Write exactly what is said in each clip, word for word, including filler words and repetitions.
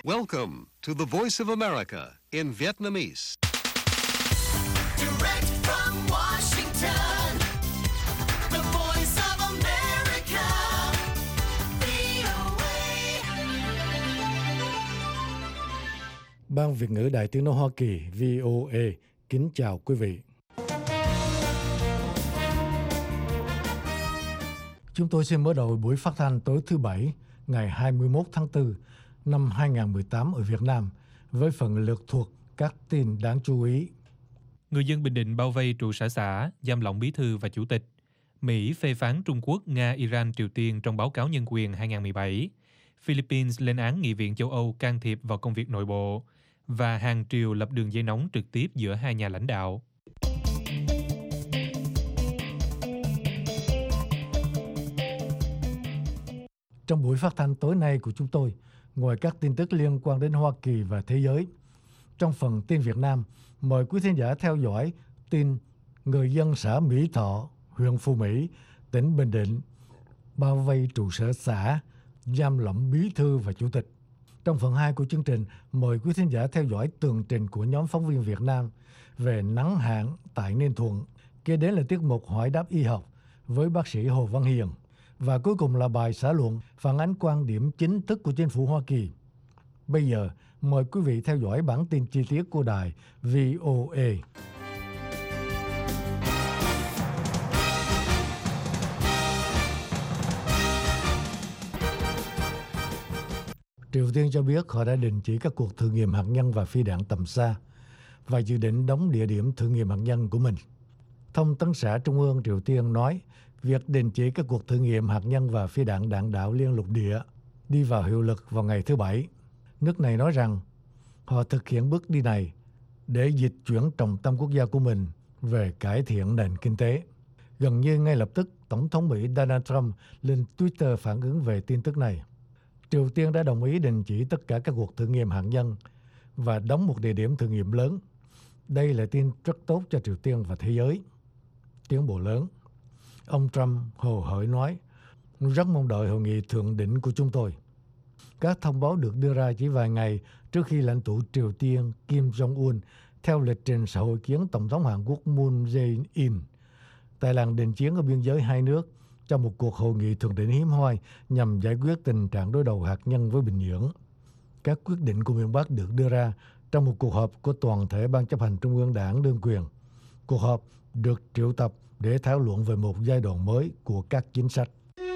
Welcome to the Voice of America in Vietnamese. Direct from Washington, the Voice of America, vê o a. Ban Việt ngữ Đài Tiếng nói Hoa Kỳ vê o a kính chào quý vị. Chúng tôi xin mở đầu buổi phát thanh tối thứ Bảy, ngày hai mươi mốt tháng tư năm hai nghìn không trăm mười tám ở Việt Nam với phần lược thuộc các tin đáng chú ý. Người dân Bình Định bao vây trụ sở xã, giam lỏng bí thư và chủ tịch. Mỹ phê phán Trung Quốc, Nga, Iran, Triều Tiên trong báo cáo nhân quyền hai nghìn không trăm mười bảy. Philippines lên án Nghị viện châu Âu can thiệp vào công việc nội bộ. Và hàng triều lập đường dây nóng trực tiếp giữa hai nhà lãnh đạo. Trong buổi phát thanh tối nay của chúng tôi, ngoài các tin tức liên quan đến Hoa Kỳ và thế giới, trong phần tin Việt Nam, mời quý thính giả theo dõi tin người dân xã Mỹ Thọ, huyện Phú Mỹ, tỉnh Bình Định bao vây trụ sở xã, giam lỏng bí thư và chủ tịch. Trong phần hai của chương trình, mời quý thính giả theo dõi tường trình của nhóm phóng viên Việt Nam về nắng hạn tại Ninh Thuận. Kế đến là tiết mục hỏi đáp y học với bác sĩ Hồ Văn Hiền. Và cuối cùng là bài xã luận phản ánh quan điểm chính thức của chính phủ Hoa Kỳ. Bây giờ, mời quý vị theo dõi bản tin chi tiết của đài vê o a. Triều Tiên cho biết họ đã đình chỉ các cuộc thử nghiệm hạt nhân và phi đạn tầm xa và dự định đóng địa điểm thử nghiệm hạt nhân của mình. Thông tấn xã Trung ương Triều Tiên nói việc đình chỉ các cuộc thử nghiệm hạt nhân và phi đạn đạn đạo liên lục địa đi vào hiệu lực vào ngày thứ Bảy. Nước này nói rằng họ thực hiện bước đi này để dịch chuyển trọng tâm quốc gia của mình về cải thiện nền kinh tế. Gần như ngay lập tức, Tổng thống Mỹ Donald Trump lên Twitter phản ứng về tin tức này. Triều Tiên đã đồng ý đình chỉ tất cả các cuộc thử nghiệm hạt nhân và đóng một địa điểm thử nghiệm lớn. Đây là tin rất tốt cho Triều Tiên và thế giới. Tiến bộ lớn. Ông Trump hồ hởi nói, rất mong đợi hội nghị thượng đỉnh của chúng tôi. Các thông báo được đưa ra chỉ vài ngày trước khi lãnh tụ Triều Tiên Kim Jong-un theo lịch trình sẽ hội kiến Tổng thống Hàn Quốc Moon Jae-in tại làng đình chiến ở biên giới hai nước trong một cuộc hội nghị thượng đỉnh hiếm hoi nhằm giải quyết tình trạng đối đầu hạt nhân với Bình Nhưỡng. Các quyết định của miền Bắc được đưa ra trong một cuộc họp của toàn thể Ban chấp hành Trung ương Đảng đương quyền. Cuộc họp được triệu tập để thảo luận về một giai đoạn mới của các chính sách.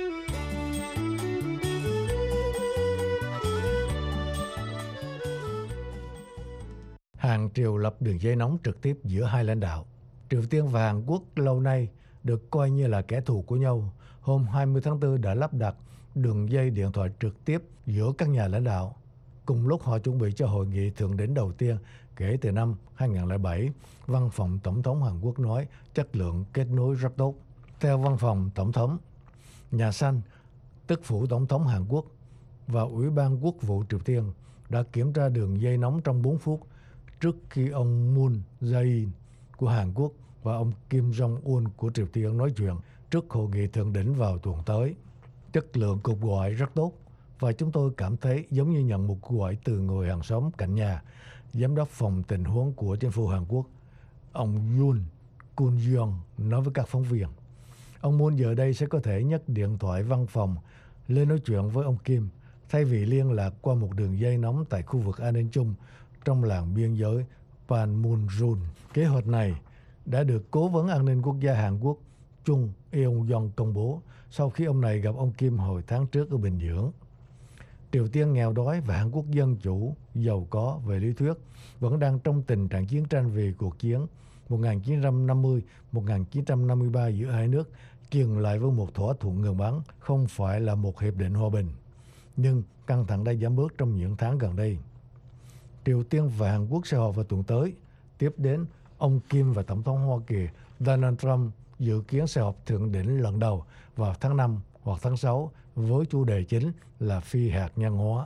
Hàng triều lập đường dây nóng trực tiếp giữa hai lãnh đạo. Triều Tiên và Hàn Quốc lâu nay được coi như là kẻ thù của nhau. Hôm hai mươi tháng tư đã lắp đặt đường dây điện thoại trực tiếp giữa các nhà lãnh đạo. Cùng lúc họ chuẩn bị cho hội nghị thượng đỉnh đầu tiên kể từ năm hai nghìn không trăm lẻ bảy, Văn phòng Tổng thống Hàn Quốc nói chất lượng kết nối rất tốt. Theo Văn phòng Tổng thống, Nhà Xanh, tức phủ Tổng thống Hàn Quốc và Ủy ban Quốc vụ Triều Tiên đã kiểm tra đường dây nóng trong bốn phút trước khi ông Moon Jae-in của Hàn Quốc và ông Kim Jong-un của Triều Tiên nói chuyện trước hội nghị thượng đỉnh vào tuần tới. Chất lượng cuộc gọi rất tốt và chúng tôi cảm thấy giống như nhận một cuộc gọi từ người hàng xóm cạnh nhà, Giám đốc phòng tình huống của chính phủ Hàn Quốc, ông Yoon Kun-yeong nói với các phóng viên. Ông Moon giờ đây sẽ có thể nhấc điện thoại văn phòng lên nói chuyện với ông Kim thay vì liên lạc qua một đường dây nóng tại khu vực an ninh chung trong làng biên giới Panmunjom. Kế hoạch này đã được Cố vấn An ninh Quốc gia Hàn Quốc Chung Eung-yong công bố sau khi ông này gặp ông Kim hồi tháng trước ở Bình Nhưỡng. Triều Tiên nghèo đói và Hàn Quốc dân chủ, giàu có về lý thuyết vẫn đang trong tình trạng chiến tranh vì cuộc chiến một nghìn chín trăm năm mươi đến một nghìn chín trăm năm mươi ba giữa hai nước chừng lại với một thỏa thuận ngừng bắn, không phải là một hiệp định hòa bình. Nhưng căng thẳng đã giảm bớt trong những tháng gần đây. Triều Tiên và Hàn Quốc sẽ họp vào tuần tới. Tiếp đến, ông Kim và Tổng thống Hoa Kỳ Donald Trump dự kiến sẽ họp thượng đỉnh lần đầu vào tháng năm hoặc tháng sáu với chủ đề chính là phi hạt nhân hóa.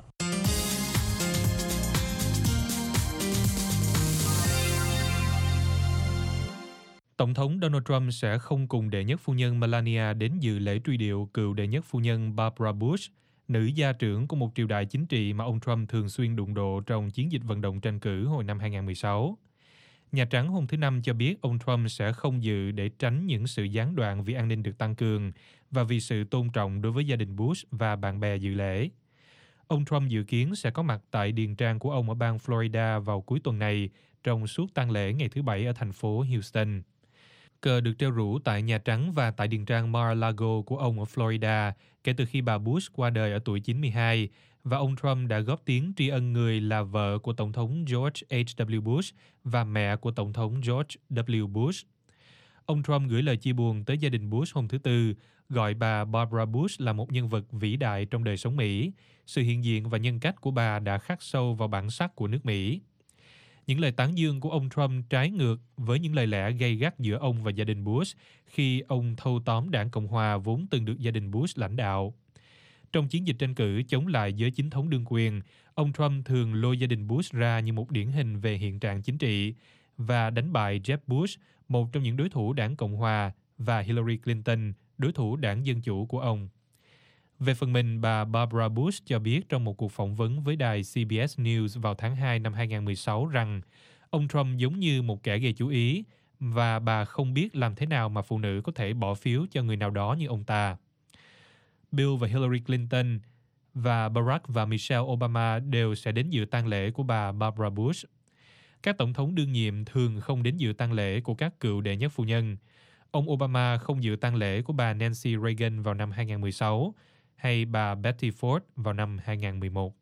Tổng thống Donald Trump sẽ không cùng đệ nhất phu nhân Melania đến dự lễ truy điệu cựu đệ nhất phu nhân Barbara Bush, nữ gia trưởng của một triều đại chính trị mà ông Trump thường xuyên đụng độ trong chiến dịch vận động tranh cử hồi năm hai không một sáu. Nhà Trắng hôm thứ Năm cho biết ông Trump sẽ không dự để tránh những sự gián đoạn vì an ninh được tăng cường và vì sự tôn trọng đối với gia đình Bush và bạn bè dự lễ. Ông Trump dự kiến sẽ có mặt tại điền trang của ông ở bang Florida vào cuối tuần này trong suốt tang lễ ngày thứ Bảy ở thành phố Houston. Cờ được treo rủ tại Nhà Trắng và tại điền trang Mar-a-Lago của ông ở Florida kể từ khi bà Bush qua đời ở tuổi chín mươi hai, và ông Trump đã góp tiếng tri ân người là vợ của Tổng thống George H W Bush và mẹ của Tổng thống George W Bush. Ông Trump gửi lời chia buồn tới gia đình Bush hôm thứ Tư, gọi bà Barbara Bush là một nhân vật vĩ đại trong đời sống Mỹ. Sự hiện diện và nhân cách của bà đã khắc sâu vào bản sắc của nước Mỹ. Những lời tán dương của ông Trump trái ngược với những lời lẽ gay gắt giữa ông và gia đình Bush khi ông thâu tóm đảng Cộng hòa vốn từng được gia đình Bush lãnh đạo. Trong chiến dịch tranh cử chống lại giới chính thống đương quyền, ông Trump thường lôi gia đình Bush ra như một điển hình về hiện trạng chính trị và đánh bại Jeb Bush, một trong những đối thủ đảng Cộng hòa, và Hillary Clinton, đối thủ đảng Dân Chủ của ông. Về phần mình, bà Barbara Bush cho biết trong một cuộc phỏng vấn với đài C B S News vào tháng hai năm hai không một sáu rằng ông Trump giống như một kẻ gây chú ý và bà không biết làm thế nào mà phụ nữ có thể bỏ phiếu cho người nào đó như ông ta. Bill và Hillary Clinton và Barack và Michelle Obama đều sẽ đến dự tang lễ của bà Barbara Bush. Các tổng thống đương nhiệm thường không đến dự tang lễ của các cựu đệ nhất phu nhân. Ông Obama không dự tang lễ của bà Nancy Reagan vào năm hai không một sáu hay bà Betty Ford vào năm hai không một một.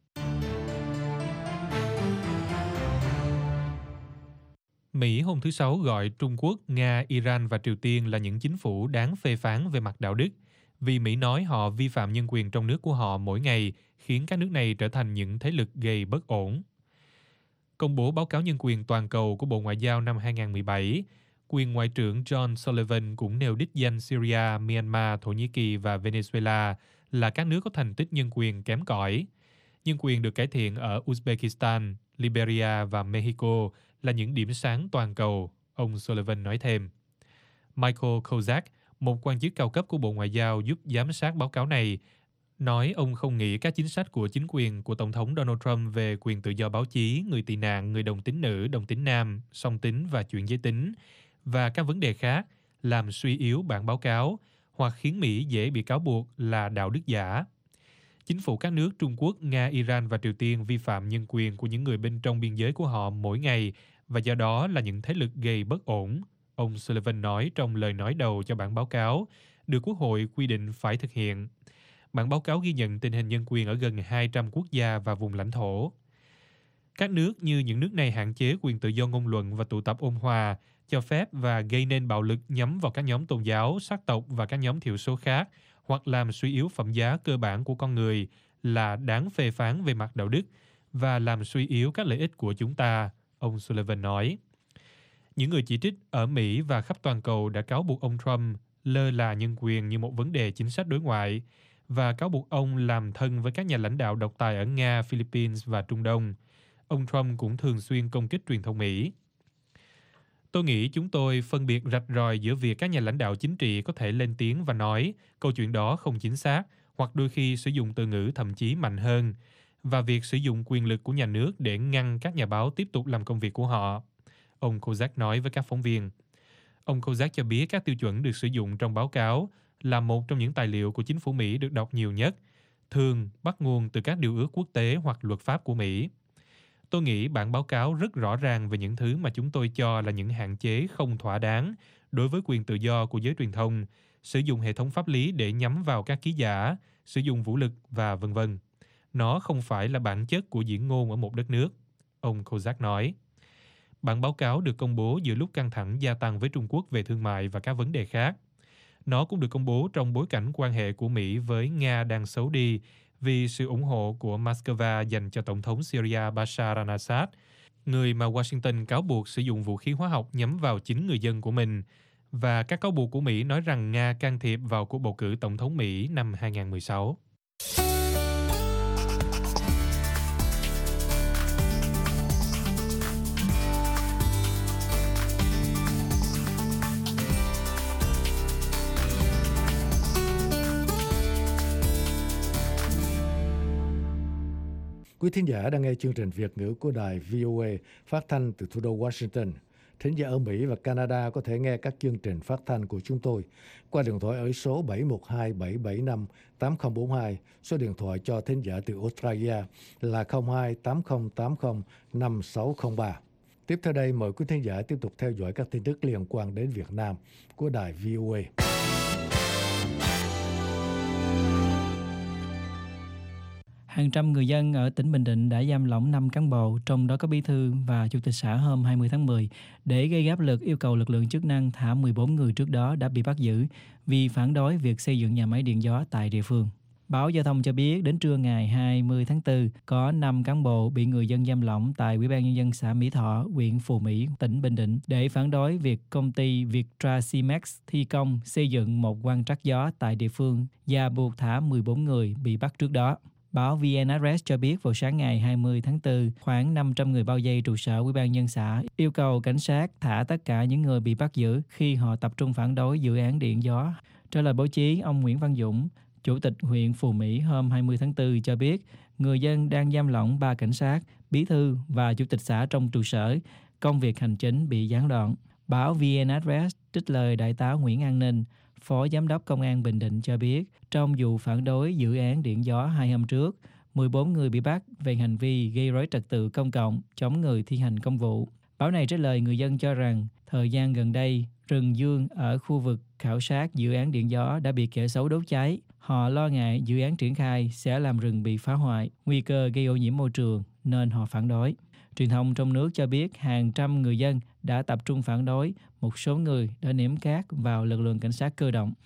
Mỹ hôm thứ Sáu gọi Trung Quốc, Nga, Iran và Triều Tiên là những chính phủ đáng phê phán về mặt đạo đức, vì Mỹ nói họ vi phạm nhân quyền trong nước của họ mỗi ngày, khiến các nước này trở thành những thế lực gây bất ổn. Công bố báo cáo nhân quyền toàn cầu của Bộ Ngoại giao năm hai không một bảy, quyền Ngoại trưởng John Sullivan cũng nêu đích danh Syria, Myanmar, Thổ Nhĩ Kỳ và Venezuela là các nước có thành tích nhân quyền kém cỏi. Nhân quyền được cải thiện ở Uzbekistan, Liberia và Mexico là những điểm sáng toàn cầu, ông Sullivan nói thêm. Michael Kozak, một quan chức cao cấp của Bộ Ngoại giao giúp giám sát báo cáo này, nói ông không nghĩ các chính sách của chính quyền của Tổng thống Donald Trump về quyền tự do báo chí, người tị nạn, người đồng tính nữ, đồng tính nam, song tính và chuyển giới tính và các vấn đề khác làm suy yếu bản báo cáo hoặc khiến Mỹ dễ bị cáo buộc là đạo đức giả. Chính phủ các nước Trung Quốc, Nga, Iran và Triều Tiên vi phạm nhân quyền của những người bên trong biên giới của họ mỗi ngày và do đó là những thế lực gây bất ổn, ông Sullivan nói trong lời nói đầu cho bản báo cáo, được Quốc hội quy định phải thực hiện. Bản báo cáo ghi nhận tình hình nhân quyền ở gần hai trăm quốc gia và vùng lãnh thổ. Các nước như những nước này hạn chế quyền tự do ngôn luận và tụ tập ôn hòa, cho phép và gây nên bạo lực nhắm vào các nhóm tôn giáo, sắc tộc và các nhóm thiểu số khác, hoặc làm suy yếu phẩm giá cơ bản của con người là đáng phê phán về mặt đạo đức và làm suy yếu các lợi ích của chúng ta, ông Sullivan nói. Những người chỉ trích ở Mỹ và khắp toàn cầu đã cáo buộc ông Trump lơ là nhân quyền như một vấn đề chính sách đối ngoại và cáo buộc ông làm thân với các nhà lãnh đạo độc tài ở Nga, Philippines và Trung Đông. Ông Trump cũng thường xuyên công kích truyền thông Mỹ. Tôi nghĩ chúng tôi phân biệt rạch ròi giữa việc các nhà lãnh đạo chính trị có thể lên tiếng và nói câu chuyện đó không chính xác hoặc đôi khi sử dụng từ ngữ thậm chí mạnh hơn, và việc sử dụng quyền lực của nhà nước để ngăn các nhà báo tiếp tục làm công việc của họ, ông Kozak nói với các phóng viên. Ông Kozak cho biết các tiêu chuẩn được sử dụng trong báo cáo là một trong những tài liệu của chính phủ Mỹ được đọc nhiều nhất, thường bắt nguồn từ các điều ước quốc tế hoặc luật pháp của Mỹ. Tôi nghĩ bản báo cáo rất rõ ràng về những thứ mà chúng tôi cho là những hạn chế không thỏa đáng đối với quyền tự do của giới truyền thông, sử dụng hệ thống pháp lý để nhắm vào các ký giả, sử dụng vũ lực và vân vân. Nó không phải là bản chất của diễn ngôn ở một đất nước, ông Kozak nói. Bản báo cáo được công bố giữa lúc căng thẳng gia tăng với Trung Quốc về thương mại và các vấn đề khác. Nó cũng được công bố trong bối cảnh quan hệ của Mỹ với Nga đang xấu đi vì sự ủng hộ của Moscow dành cho Tổng thống Syria Bashar al-Assad, người mà Washington cáo buộc sử dụng vũ khí hóa học nhắm vào chính người dân của mình, và các cáo buộc của Mỹ nói rằng Nga can thiệp vào cuộc bầu cử Tổng thống Mỹ năm hai không một sáu. Quý thính giả đang nghe chương trình Việt ngữ của đài vê o a phát thanh từ thủ đô Washington. Thính giả ở Mỹ và Canada có thể nghe các chương trình phát thanh của chúng tôi qua điện thoại ở số bảy một hai bảy bảy năm tám không bốn hai, số điện thoại cho thính giả từ Australia là không hai tám không tám không năm sáu không ba. Tiếp theo đây, mời quý thính giả tiếp tục theo dõi các tin tức liên quan đến Việt Nam của đài vê o a. Hàng trăm người dân ở tỉnh Bình Định đã giam lỏng năm cán bộ, trong đó có bí thư và chủ tịch xã hôm hai mươi tháng mười, để gây áp lực yêu cầu lực lượng chức năng thả mười bốn người trước đó đã bị bắt giữ vì phản đối việc xây dựng nhà máy điện gió tại địa phương. Báo Giao thông cho biết đến trưa ngày hai mươi tháng tư, có năm cán bộ bị người dân giam lỏng tại Ủy ban Nhân dân xã Mỹ Thọ, huyện Phù Mỹ, tỉnh Bình Định để phản đối việc công ty Vietrasimex thi công xây dựng một quang trắc gió tại địa phương và buộc thả mười bốn người bị bắt trước đó. Báo vê en Express cho biết vào sáng ngày hai mươi tháng tư, khoảng năm trăm người bao vây trụ sở Ủy ban nhân xã, yêu cầu cảnh sát thả tất cả những người bị bắt giữ khi họ tập trung phản đối dự án điện gió. Trả lời báo chí, ông Nguyễn Văn Dũng, Chủ tịch huyện Phù Mỹ hôm hai mươi tháng tư cho biết, người dân đang giam lỏng ba cảnh sát, bí thư và chủ tịch xã trong trụ sở, công việc hành chính bị gián đoạn. Báo vê en Express trích lời Đại tá Nguyễn An Ninh, Phó Giám đốc Công an Bình Định cho biết, trong vụ phản đối dự án điện gió hai hôm trước, mười bốn người bị bắt về hành vi gây rối trật tự công cộng, chống người thi hành công vụ. Báo này trích lời người dân cho rằng, thời gian gần đây, rừng dương ở khu vực khảo sát dự án điện gió đã bị kẻ xấu đốt cháy. Họ lo ngại dự án triển khai sẽ làm rừng bị phá hoại, nguy cơ gây ô nhiễm môi trường, nên họ phản đối. Truyền thông trong nước cho biết hàng trăm người dân đã tập trung phản đối, một số người đã ném cát vào lực lượng cảnh sát cơ động.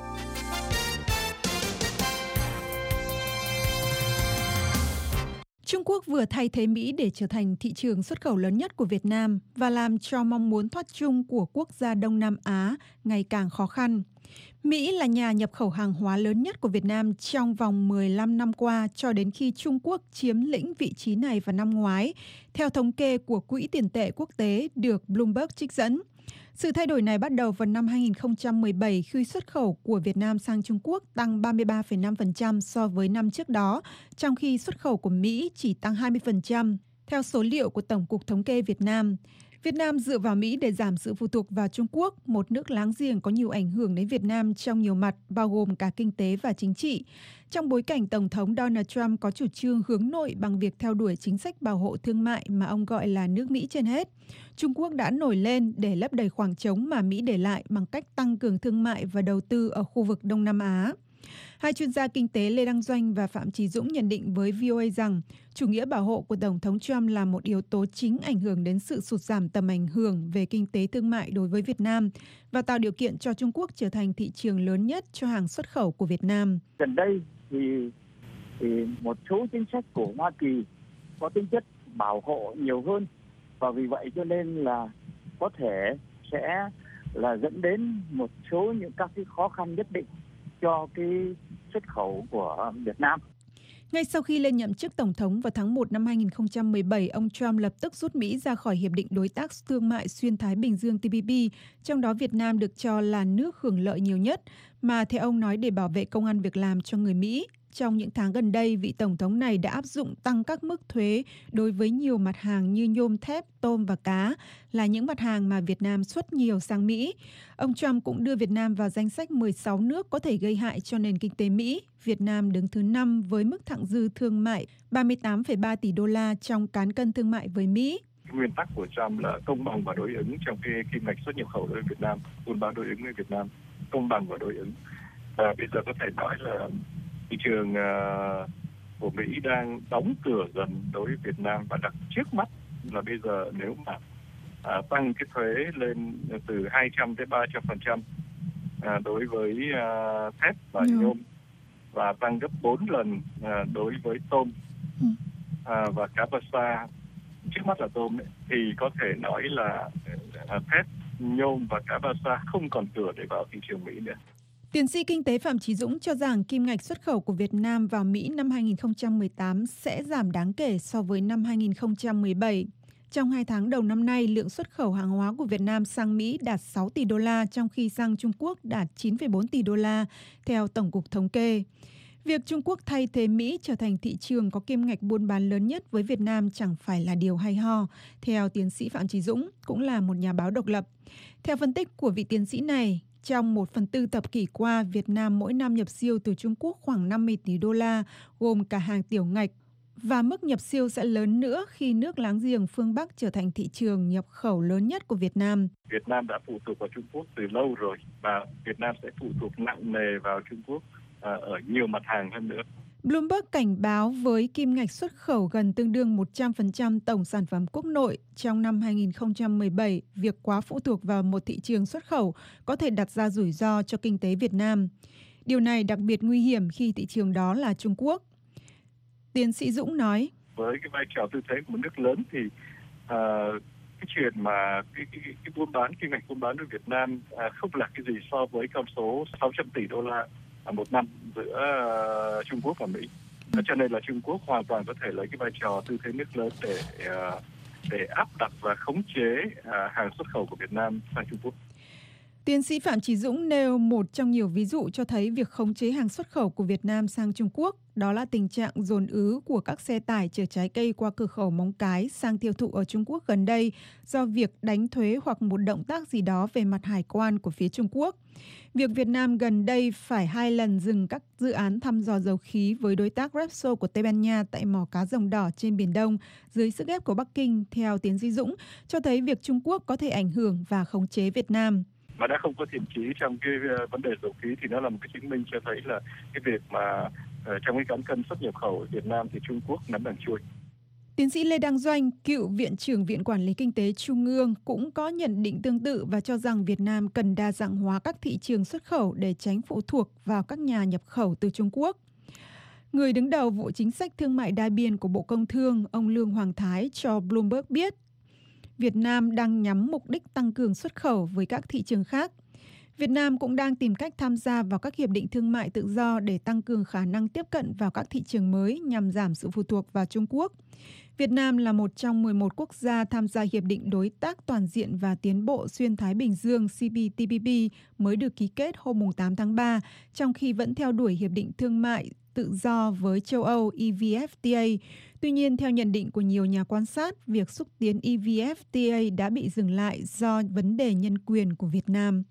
Trung Quốc vừa thay thế Mỹ để trở thành thị trường xuất khẩu lớn nhất của Việt Nam và làm cho mong muốn thoát chung của quốc gia Đông Nam Á ngày càng khó khăn. Mỹ là nhà nhập khẩu hàng hóa lớn nhất của Việt Nam trong vòng mười lăm năm qua cho đến khi Trung Quốc chiếm lĩnh vị trí này vào năm ngoái, theo thống kê của Quỹ tiền tệ quốc tế được Bloomberg trích dẫn. Sự thay đổi này bắt đầu vào năm hai nghìn không trăm mười bảy khi xuất khẩu của Việt Nam sang Trung Quốc tăng ba mươi ba phẩy năm phần trăm so với năm trước đó, trong khi xuất khẩu của Mỹ chỉ tăng hai mươi phần trăm. Theo số liệu của Tổng cục Thống kê Việt Nam, Việt Nam dựa vào Mỹ để giảm sự phụ thuộc vào Trung Quốc, một nước láng giềng có nhiều ảnh hưởng đến Việt Nam trong nhiều mặt, bao gồm cả kinh tế và chính trị. Trong bối cảnh Tổng thống Donald Trump có chủ trương hướng nội bằng việc theo đuổi chính sách bảo hộ thương mại mà ông gọi là nước Mỹ trên hết, Trung Quốc đã nổi lên để lấp đầy khoảng trống mà Mỹ để lại bằng cách tăng cường thương mại và đầu tư ở khu vực Đông Nam Á. Hai chuyên gia kinh tế Lê Đăng Doanh và Phạm Chí Dũng nhận định với vê o a rằng chủ nghĩa bảo hộ của Tổng thống Trump là một yếu tố chính ảnh hưởng đến sự sụt giảm tầm ảnh hưởng về kinh tế thương mại đối với Việt Nam và tạo điều kiện cho Trung Quốc trở thành thị trường lớn nhất cho hàng xuất khẩu của Việt Nam. Gần đây thì, thì một số chính sách của Hoa Kỳ có tính chất bảo hộ nhiều hơn và vì vậy cho nên là có thể sẽ là dẫn đến một số những các cái khó khăn nhất định cho cái xuất khẩu của Việt Nam. Ngay sau khi lên nhậm chức Tổng thống vào tháng một năm hai nghìn không trăm mười bảy, ông Trump lập tức rút Mỹ ra khỏi Hiệp định Đối tác Thương mại Xuyên Thái Bình Dương T P P, trong đó Việt Nam được cho là nước hưởng lợi nhiều nhất, mà theo ông nói để bảo vệ công ăn việc làm cho người Mỹ. Trong những tháng gần đây, vị Tổng thống này đã áp dụng tăng các mức thuế đối với nhiều mặt hàng như nhôm thép, tôm và cá, là những mặt hàng mà Việt Nam xuất nhiều sang Mỹ. Ông Trump cũng đưa Việt Nam vào danh sách mười sáu nước có thể gây hại cho nền kinh tế Mỹ. Việt Nam đứng thứ năm với mức thặng dư thương mại ba mươi tám phẩy ba tỷ đô la trong cán cân thương mại với Mỹ. Nguyên tắc của Trump là công bằng và đối ứng trong cái kim ngạch xuất nhập khẩu đối với Việt Nam, buôn bán đối ứng với Việt Nam, công bằng và đối ứng. À, bây giờ có thể nói là thị trường uh, của Mỹ đang đóng cửa dần đối với Việt Nam và đặt trước mắt là bây giờ nếu mà uh, tăng cái thuế lên từ hai trăm tới ba trăm phần trăm uh, đối với uh, thép và ừ. nhôm và tăng gấp bốn lần uh, đối với tôm ừ. uh, và cá bờ sa, trước mắt là tôm ấy, thì có thể nói là uh, thép, nhôm và cá bờ sa không còn cửa để vào thị trường Mỹ nữa. Tiến sĩ kinh tế Phạm Chí Dũng cho rằng kim ngạch xuất khẩu của Việt Nam vào Mỹ năm hai nghìn không trăm mười tám sẽ giảm đáng kể so với năm hai nghìn không trăm mười bảy. Trong hai tháng đầu năm nay, lượng xuất khẩu hàng hóa của Việt Nam sang Mỹ đạt sáu tỷ đô la, trong khi sang Trung Quốc đạt chín phẩy bốn tỷ đô la, theo Tổng cục Thống kê. Việc Trung Quốc thay thế Mỹ trở thành thị trường có kim ngạch buôn bán lớn nhất với Việt Nam chẳng phải là điều hay ho, theo tiến sĩ Phạm Chí Dũng, cũng là một nhà báo độc lập. Theo phân tích của vị tiến sĩ này, trong một phần tư thập kỷ qua, Việt Nam mỗi năm nhập siêu từ Trung Quốc khoảng năm mươi tỷ đô la, gồm cả hàng tiểu ngạch, và mức nhập siêu sẽ lớn nữa khi nước láng giềng phương Bắc trở thành thị trường nhập khẩu lớn nhất của Việt Nam. Việt Nam đã phụ thuộc vào Trung Quốc từ lâu rồi và Việt Nam sẽ phụ thuộc nặng nề vào Trung Quốc à, ở nhiều mặt hàng hơn nữa. Bloomberg cảnh báo với kim ngạch xuất khẩu gần tương đương một trăm phần trăm tổng sản phẩm quốc nội trong năm hai nghìn không trăm mười bảy, việc quá phụ thuộc vào một thị trường xuất khẩu có thể đặt ra rủi ro cho kinh tế Việt Nam. Điều này đặc biệt nguy hiểm khi thị trường đó là Trung Quốc. Tiến sĩ Dũng nói, với cái vai trò tư thế của một nước lớn thì uh, cái chuyện mà cái, cái, cái buôn bán, kim ngạch buôn bán với Việt Nam uh, không là cái gì so với con số sáu trăm tỷ đô la một năm giữa uh, Trung Quốc và Mỹ. Ừ. Cho nên là Trung Quốc hoàn toàn có thể lấy cái vai trò tư thế nước lớn để uh, để áp đặt và khống chế uh, hàng xuất khẩu của Việt Nam sang Trung Quốc. Tiến sĩ Phạm Chí Dũng nêu một trong nhiều ví dụ cho thấy việc khống chế hàng xuất khẩu của Việt Nam sang Trung Quốc, đó là tình trạng dồn ứ của các xe tải chở trái cây qua cửa khẩu Móng Cái sang tiêu thụ ở Trung Quốc gần đây do việc đánh thuế hoặc một động tác gì đó về mặt hải quan của phía Trung Quốc. Việc Việt Nam gần đây phải hai lần dừng các dự án thăm dò dầu khí với đối tác Repsol của Tây Ban Nha tại mỏ cá Rồng Đỏ trên Biển Đông dưới sức ép của Bắc Kinh, theo tiến sĩ Dũng, cho thấy việc Trung Quốc có thể ảnh hưởng và khống chế Việt Nam. Mà đã không có thiện chí trong cái vấn đề dầu khí thì nó là một cái chứng minh cho thấy là cái việc mà uh, trong cái cán cân xuất nhập khẩu ở Việt Nam thì Trung Quốc nắm đằng chui. Tiến sĩ Lê Đăng Doanh, cựu Viện trưởng Viện Quản lý Kinh tế Trung ương cũng có nhận định tương tự và cho rằng Việt Nam cần đa dạng hóa các thị trường xuất khẩu để tránh phụ thuộc vào các nhà nhập khẩu từ Trung Quốc. Người đứng đầu vụ chính sách thương mại đa biên của Bộ Công Thương, ông Lương Hoàng Thái cho Bloomberg biết, Việt Nam đang nhắm mục đích tăng cường xuất khẩu với các thị trường khác. Việt Nam cũng đang tìm cách tham gia vào các hiệp định thương mại tự do để tăng cường khả năng tiếp cận vào các thị trường mới nhằm giảm sự phụ thuộc vào Trung Quốc. Việt Nam là một trong mười một quốc gia tham gia Hiệp định Đối tác Toàn diện và Tiến bộ Xuyên Thái Bình Dương C P T P P mới được ký kết hôm tám tháng ba, trong khi vẫn theo đuổi Hiệp định Thương mại tự do với châu Âu E V F T A. Tuy nhiên, theo nhận định của nhiều nhà quan sát, việc xúc tiến E V F T A đã bị dừng lại do vấn đề nhân quyền của Việt Nam.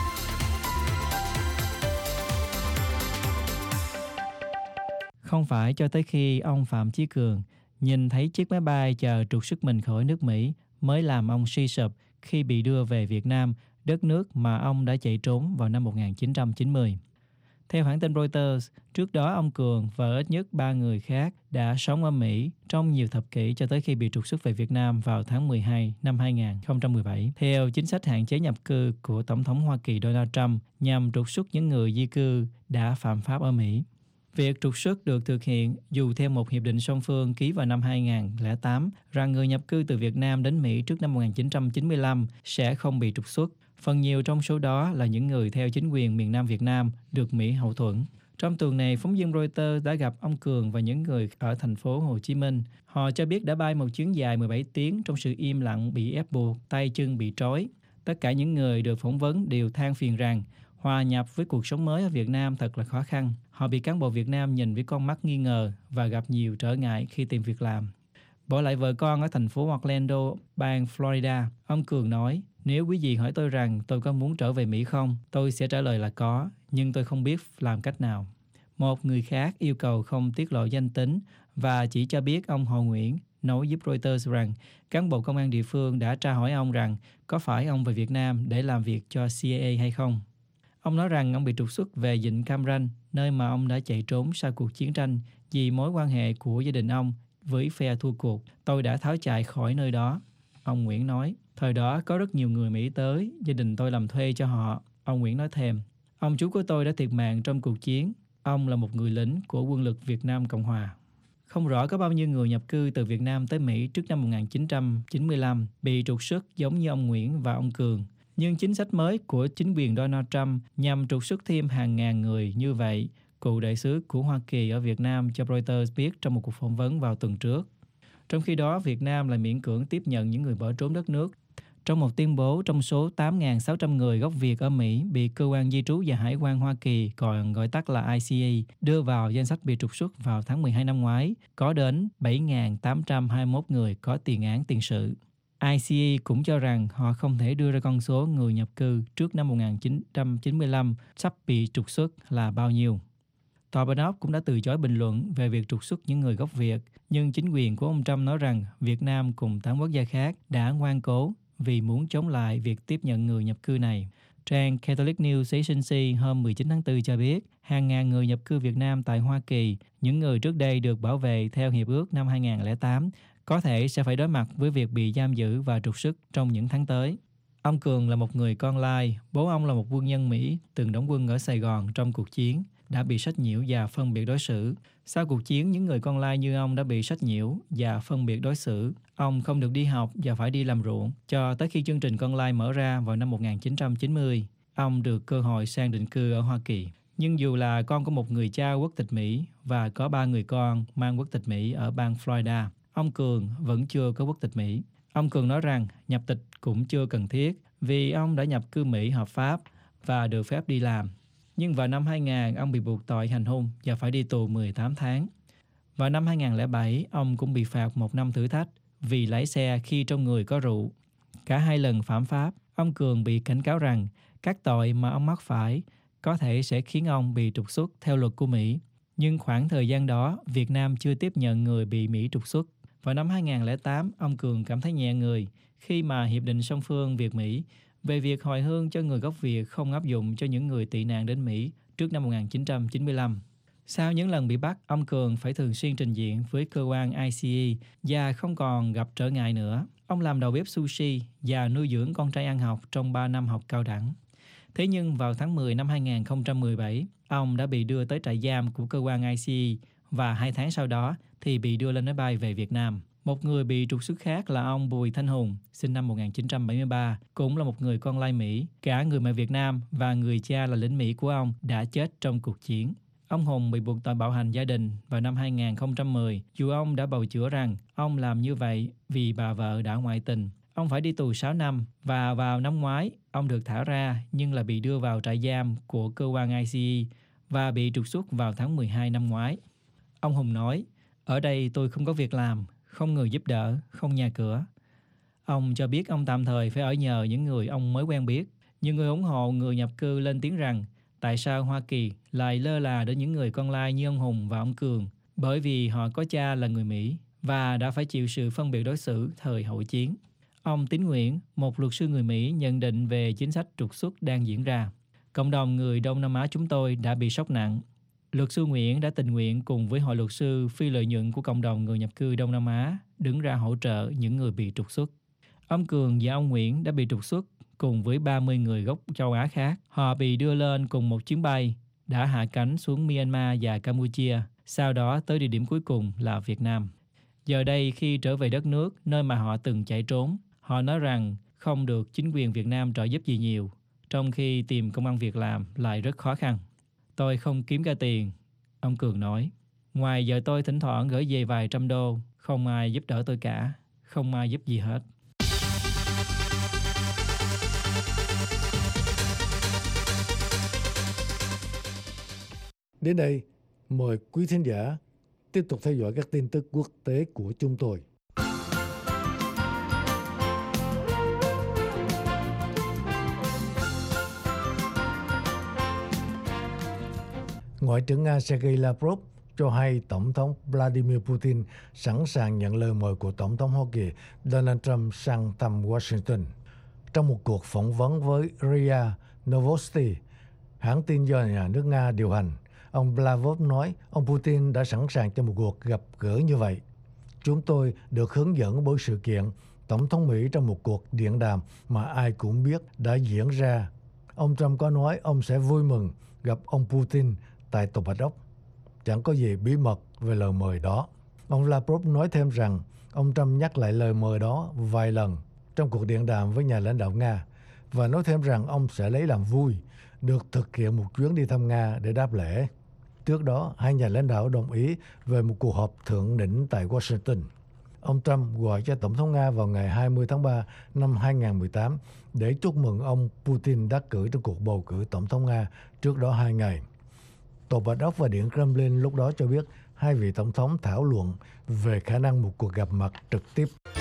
Không phải cho tới khi ông Phạm Chí Cường nhìn thấy chiếc máy bay chờ trục xuất mình khỏi nước Mỹ mới làm ông suy sụp khi bị đưa về Việt Nam, đất nước mà ông đã chạy trốn vào năm một nghìn chín trăm chín mươi. Theo hãng tin Reuters, trước đó ông Cường và ít nhất ba người khác đã sống ở Mỹ trong nhiều thập kỷ cho tới khi bị trục xuất về Việt Nam vào tháng mười hai năm hai nghìn không trăm mười bảy. Theo chính sách hạn chế nhập cư của Tổng thống Hoa Kỳ Donald Trump nhằm trục xuất những người di cư đã phạm pháp ở Mỹ. Việc trục xuất được thực hiện dù theo một hiệp định song phương ký vào năm hai nghìn không trăm lẻ tám rằng người nhập cư từ Việt Nam đến Mỹ trước năm một nghìn chín trăm chín mươi lăm sẽ không bị trục xuất. Phần nhiều trong số đó là những người theo chính quyền miền Nam Việt Nam được Mỹ hậu thuẫn. Trong tuần này, phóng viên Reuters đã gặp ông Cường và những người ở thành phố Hồ Chí Minh. Họ cho biết đã bay một chuyến dài mười bảy tiếng trong sự im lặng bị ép buộc, tay chân bị trói. Tất cả những người được phỏng vấn đều than phiền rằng hòa nhập với cuộc sống mới ở Việt Nam thật là khó khăn. Họ bị cán bộ Việt Nam nhìn với con mắt nghi ngờ và gặp nhiều trở ngại khi tìm việc làm. Bỏ lại vợ con ở thành phố Orlando, bang Florida, ông Cường nói, nếu quý vị hỏi tôi rằng tôi có muốn trở về Mỹ không, tôi sẽ trả lời là có, nhưng tôi không biết làm cách nào. Một người khác yêu cầu không tiết lộ danh tính và chỉ cho biết ông Hồ Nguyễn nói giúp Reuters rằng cán bộ công an địa phương đã tra hỏi ông rằng có phải ông về Việt Nam để làm việc cho C I A hay không. Ông nói rằng ông bị trục xuất về vịnh Cam Ranh, nơi mà ông đã chạy trốn sau cuộc chiến tranh vì mối quan hệ của gia đình ông với phe thua cuộc. Tôi đã tháo chạy khỏi nơi đó, ông Nguyễn nói. Thời đó có rất nhiều người Mỹ tới, gia đình tôi làm thuê cho họ, ông Nguyễn nói thêm. Ông chú của tôi đã thiệt mạng trong cuộc chiến. Ông là một người lính của quân lực Việt Nam Cộng Hòa. Không rõ có bao nhiêu người nhập cư từ Việt Nam tới Mỹ trước năm một nghìn chín trăm chín mươi lăm bị trục xuất giống như ông Nguyễn và ông Cường. Nhưng chính sách mới của chính quyền Donald Trump nhằm trục xuất thêm hàng ngàn người như vậy, cựu đại sứ của Hoa Kỳ ở Việt Nam cho Reuters biết trong một cuộc phỏng vấn vào tuần trước. Trong khi đó, Việt Nam lại miễn cưỡng tiếp nhận những người bỏ trốn đất nước. Trong một tuyên bố, trong số tám nghìn sáu trăm người gốc Việt ở Mỹ bị Cơ quan Di trú và Hải quan Hoa Kỳ, còn gọi tắt là I C A, đưa vào danh sách bị trục xuất vào tháng mười hai năm ngoái, có đến bảy nghìn tám trăm hai mươi mốt người có tiền án tiền sự. I C A cũng cho rằng họ không thể đưa ra con số người nhập cư trước năm một nghìn chín trăm chín mươi lăm sắp bị trục xuất là bao nhiêu. Tòa Bạch Ốc cũng đã từ chối bình luận về việc trục xuất những người gốc Việt, nhưng chính quyền của ông Trump nói rằng Việt Nam cùng tám quốc gia khác đã ngoan cố vì muốn chống lại việc tiếp nhận người nhập cư này. Trang Catholic News Agency hôm mười chín tháng tư cho biết, hàng ngàn người nhập cư Việt Nam tại Hoa Kỳ, những người trước đây được bảo vệ theo Hiệp ước năm hai nghìn lẻ tám, có thể sẽ phải đối mặt với việc bị giam giữ và trục xuất trong những tháng tới. Ông Cường là một người con lai, bố ông là một quân nhân Mỹ từng đóng quân ở Sài Gòn trong cuộc chiến, đã bị sách nhiễu và phân biệt đối xử. Sau cuộc chiến, những người con lai như ông đã bị sách nhiễu và phân biệt đối xử. Ông không được đi học và phải đi làm ruộng, cho tới khi chương trình con lai mở ra vào năm một nghìn chín trăm chín mươi. Ông được cơ hội sang định cư ở Hoa Kỳ. Nhưng dù là con của một người cha quốc tịch Mỹ và có ba người con mang quốc tịch Mỹ ở bang Florida, ông Cường vẫn chưa có quốc tịch Mỹ. Ông Cường nói rằng nhập tịch cũng chưa cần thiết vì ông đã nhập cư Mỹ hợp pháp và được phép đi làm. Nhưng vào năm hai nghìn, ông bị buộc tội hành hung và phải đi tù mười tám tháng. Vào năm hai nghìn lẻ bảy, ông cũng bị phạt một năm thử thách vì lái xe khi trong người có rượu. Cả hai lần phạm pháp, ông Cường bị cảnh cáo rằng các tội mà ông mắc phải có thể sẽ khiến ông bị trục xuất theo luật của Mỹ. Nhưng khoảng thời gian đó, Việt Nam chưa tiếp nhận người bị Mỹ trục xuất. Vào năm hai nghìn lẻ tám, ông Cường cảm thấy nhẹ người khi mà Hiệp định song phương Việt-Mỹ về việc hồi hương cho người gốc Việt không áp dụng cho những người tị nạn đến Mỹ trước năm một nghìn chín trăm chín mươi lăm. Sau những lần bị bắt, ông Cường phải thường xuyên trình diện với cơ quan I C A và không còn gặp trở ngại nữa. Ông làm đầu bếp sushi và nuôi dưỡng con trai ăn học trong ba năm học cao đẳng. Thế nhưng vào tháng mười năm hai nghìn không trăm mười bảy, ông đã bị đưa tới trại giam của cơ quan I C A và hai tháng sau đó thì bị đưa lên máy bay về Việt Nam. Một người bị trục xuất khác là ông Bùi Thanh Hùng, sinh năm một nghìn chín trăm bảy mươi ba, cũng là một người con lai Mỹ. Cả người mẹ Việt Nam và người cha là lính Mỹ của ông đã chết trong cuộc chiến. Ông Hùng bị buộc tội bạo hành gia đình vào năm hai nghìn không trăm mười, dù ông đã bào chữa rằng ông làm như vậy vì bà vợ đã ngoại tình. Ông phải đi tù sáu năm và vào năm ngoái, ông được thả ra nhưng là bị đưa vào trại giam của cơ quan I C A và bị trục xuất vào tháng mười hai năm ngoái. Ông Hùng nói, ở đây tôi không có việc làm, không người giúp đỡ, không nhà cửa. Ông cho biết ông tạm thời phải ở nhờ những người ông mới quen biết. Nhiều người ủng hộ người nhập cư lên tiếng rằng tại sao Hoa Kỳ lại lơ là đến những người con lai như ông Hùng và ông Cường, bởi vì họ có cha là người Mỹ và đã phải chịu sự phân biệt đối xử thời hậu chiến. Ông Tín Nguyễn, một luật sư người Mỹ, nhận định về chính sách trục xuất đang diễn ra. Cộng đồng người Đông Nam Á chúng tôi đã bị sốc nặng. Luật sư Nguyễn đã tình nguyện cùng với Hội luật sư phi lợi nhuận của cộng đồng người nhập cư Đông Nam Á đứng ra hỗ trợ những người bị trục xuất. Ông Cường và ông Nguyễn đã bị trục xuất cùng với ba mươi người gốc châu Á khác. Họ bị đưa lên cùng một chuyến bay, đã hạ cánh xuống Myanmar và Campuchia, sau đó tới địa điểm cuối cùng là Việt Nam. Giờ đây khi trở về đất nước nơi mà họ từng chạy trốn, họ nói rằng không được chính quyền Việt Nam trợ giúp gì nhiều, trong khi tìm công ăn việc làm lại rất khó khăn. Tôi không kiếm ra tiền, ông Cường nói. Ngoài giờ tôi thỉnh thoảng gửi về vài trăm đô, không ai giúp đỡ tôi cả, không ai giúp gì hết. Đến đây, mời quý thính giả tiếp tục theo dõi các tin tức quốc tế của chúng tôi. Ngoại trưởng Nga Sergei Lavrov cho hay Tổng thống Vladimir Putin sẵn sàng nhận lời mời của Tổng thống Hoa Kỳ Donald Trump sang thăm Washington. Trong một cuộc phỏng vấn với rê i a Novosti, hãng tin do nhà nước Nga điều hành, ông Lavrov nói ông Putin đã sẵn sàng cho một cuộc gặp gỡ như vậy. Chúng tôi được hướng dẫn bởi sự kiện Tổng thống Mỹ trong một cuộc điện đàm mà ai cũng biết đã diễn ra. Ông Trump có nói ông sẽ vui mừng gặp ông Putin tại Tòa Bạch Ốc. Chẳng có gì bí mật về lời mời đó. Ông Lavrov nói thêm rằng ông Trump nhắc lại lời mời đó vài lần trong cuộc điện đàm với nhà lãnh đạo Nga và nói thêm rằng ông sẽ lấy làm vui được thực hiện một chuyến đi thăm Nga để đáp lễ. Trước đó, hai nhà lãnh đạo đồng ý về một cuộc họp thượng đỉnh tại Washington. Ông Trump gọi cho Tổng thống Nga vào ngày hai mươi tháng ba năm hai nghìn không trăm mười tám để chúc mừng ông Putin đắc cử trong cuộc bầu cử Tổng thống Nga trước đó hai ngày. Tòa Bạch Ốc và Điện Kremlin lúc đó cho biết hai vị Tổng thống thảo luận về khả năng một cuộc gặp mặt trực tiếp.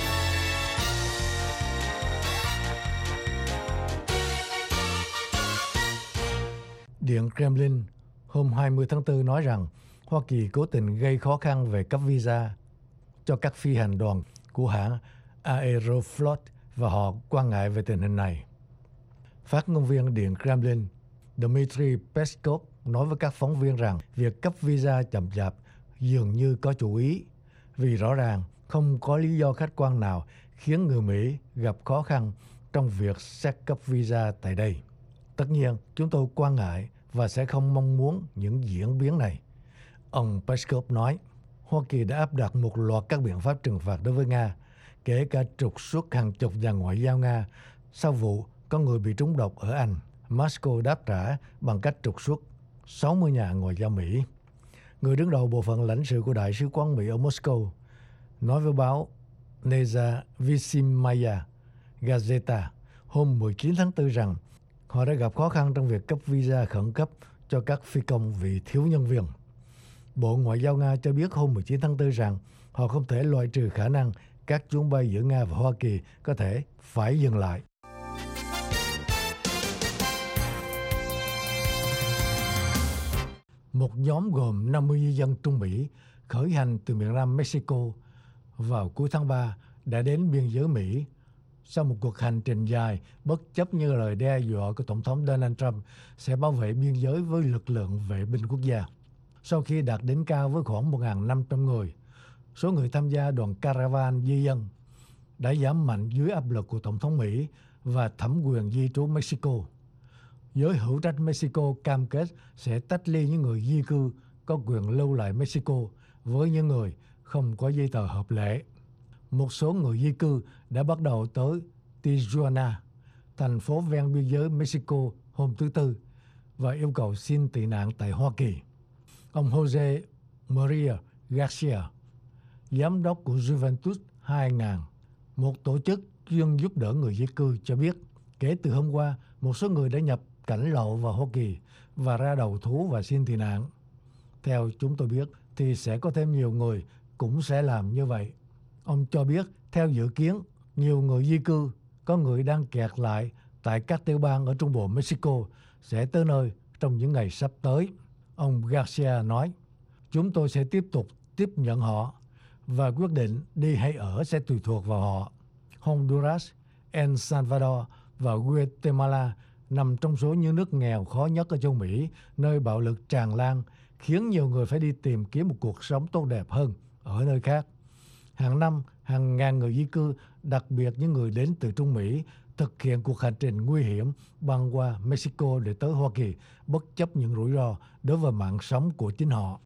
Điện Kremlin hôm hai mươi tháng tư nói rằng Hoa Kỳ cố tình gây khó khăn về cấp visa cho các phi hành đoàn của hãng Aeroflot và họ quan ngại về tình hình này. Phát ngôn viên Điện Kremlin Dmitry Peskov nói với các phóng viên rằng việc cấp visa chậm chạp dường như có chủ ý, vì rõ ràng không có lý do khách quan nào khiến người Mỹ gặp khó khăn trong việc xét cấp visa tại đây. Tất nhiên, chúng tôi quan ngại và sẽ không mong muốn những diễn biến này. Ông Peskov nói, Hoa Kỳ đã áp đặt một loạt các biện pháp trừng phạt đối với Nga, kể cả trục xuất hàng chục nhà ngoại giao Nga sau vụ có người bị trúng độc ở Anh. Moscow đáp trả bằng cách trục xuất sáu mươi nhà ngoại giao Mỹ. Người đứng đầu bộ phận lãnh sự của Đại sứ quán Mỹ ở Moscow nói với báo Nezavisimaya Gazeta hôm mười chín tháng tư rằng họ đã gặp khó khăn trong việc cấp visa khẩn cấp cho các phi công vì thiếu nhân viên. Bộ Ngoại giao Nga cho biết hôm mười chín tháng tư rằng họ không thể loại trừ khả năng các chuyến bay giữa Nga và Hoa Kỳ có thể phải dừng lại. Một nhóm gồm năm mươi di dân Trung Mỹ khởi hành từ miền Nam Mexico vào cuối tháng ba đã đến biên giới Mỹ sau một cuộc hành trình dài bất chấp như lời đe dọa của Tổng thống Donald Trump sẽ bảo vệ biên giới với lực lượng vệ binh quốc gia. Sau khi đạt đỉnh cao với khoảng một nghìn năm trăm người, số người tham gia đoàn caravan di dân đã giảm mạnh dưới áp lực của Tổng thống Mỹ và thẩm quyền di trú Mexico. Giới hữu trách Mexico cam kết sẽ tách ly những người di cư có quyền lưu lại Mexico với những người không có giấy tờ hợp lệ. Một số người di cư đã bắt đầu tới Tijuana, thành phố ven biên giới Mexico hôm thứ Tư và yêu cầu xin tị nạn tại Hoa Kỳ. Ông Jose Maria Garcia, giám đốc của Juventus hai nghìn, một tổ chức chuyên giúp đỡ người di cư cho biết, kể từ hôm qua, một số người đã nhập cảnh lậu vào Hoa Kỳ và ra đầu thú và xin tị nạn. Theo chúng tôi biết, thì sẽ có thêm nhiều người cũng sẽ làm như vậy. Ông cho biết, theo dự kiến, nhiều người di cư, có người đang kẹt lại tại các tiểu bang ở trung bộ Mexico, sẽ tới nơi trong những ngày sắp tới. Ông Garcia nói, chúng tôi sẽ tiếp tục tiếp nhận họ và quyết định đi hay ở sẽ tùy thuộc vào họ. Honduras, El Salvador và Guatemala nằm trong số những nước nghèo khó nhất ở châu Mỹ, nơi bạo lực tràn lan, khiến nhiều người phải đi tìm kiếm một cuộc sống tốt đẹp hơn ở nơi khác. Hàng năm, hàng ngàn người di cư, đặc biệt những người đến từ Trung Mỹ, thực hiện cuộc hành trình nguy hiểm băng qua Mexico để tới Hoa Kỳ, bất chấp những rủi ro đối với mạng sống của chính họ.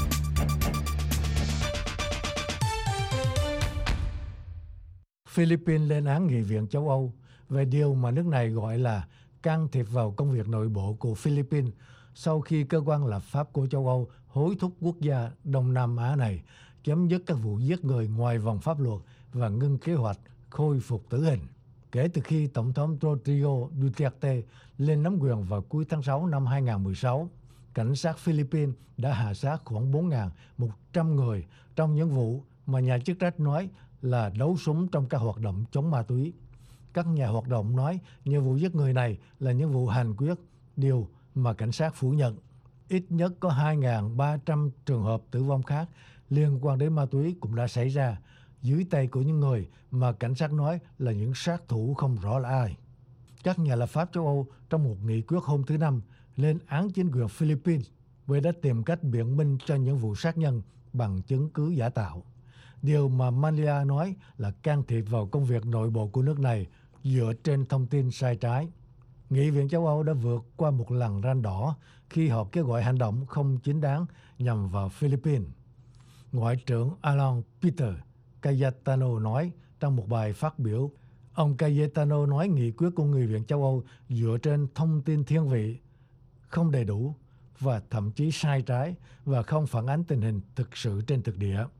Philippines lên án Nghị viện châu Âu về điều mà nước này gọi là can thiệp vào công việc nội bộ của Philippines sau khi cơ quan lập pháp của châu Âu hối thúc quốc gia Đông Nam Á này chấm dứt các vụ giết người ngoài vòng pháp luật và ngưng kế hoạch khôi phục tử hình. Kể từ khi Tổng thống Rodrigo Duterte lên nắm quyền vào cuối tháng sáu năm hai nghìn không trăm mười sáu, cảnh sát Philippines đã hạ sát khoảng bốn nghìn một trăm người trong những vụ mà nhà chức trách nói là đấu súng trong các hoạt động chống ma túy. Các nhà hoạt động nói những vụ giết người này là những vụ hành quyết, điều mà cảnh sát phủ nhận. Ít nhất có hai nghìn ba trăm trường hợp tử vong khác liên quan đến ma túy cũng đã xảy ra dưới tay của những người mà cảnh sát nói là những sát thủ không rõ là ai. Các nhà lập pháp châu Âu trong một nghị quyết hôm thứ Năm lên án chính quyền Philippines vì đã tìm cách biện minh cho những vụ sát nhân bằng chứng cứ giả tạo. Điều mà Manila nói là can thiệp vào công việc nội bộ của nước này dựa trên thông tin sai trái. Nghị viện châu Âu đã vượt qua một lằn ranh đỏ khi họ kêu gọi hành động không chính đáng nhằm vào Philippines. Ngoại trưởng Alan Peter Cayetano nói trong một bài phát biểu, ông Cayetano nói nghị quyết của Nghị viện châu Âu dựa trên thông tin thiên vị, không đầy đủ và thậm chí sai trái và không phản ánh tình hình thực sự trên thực địa.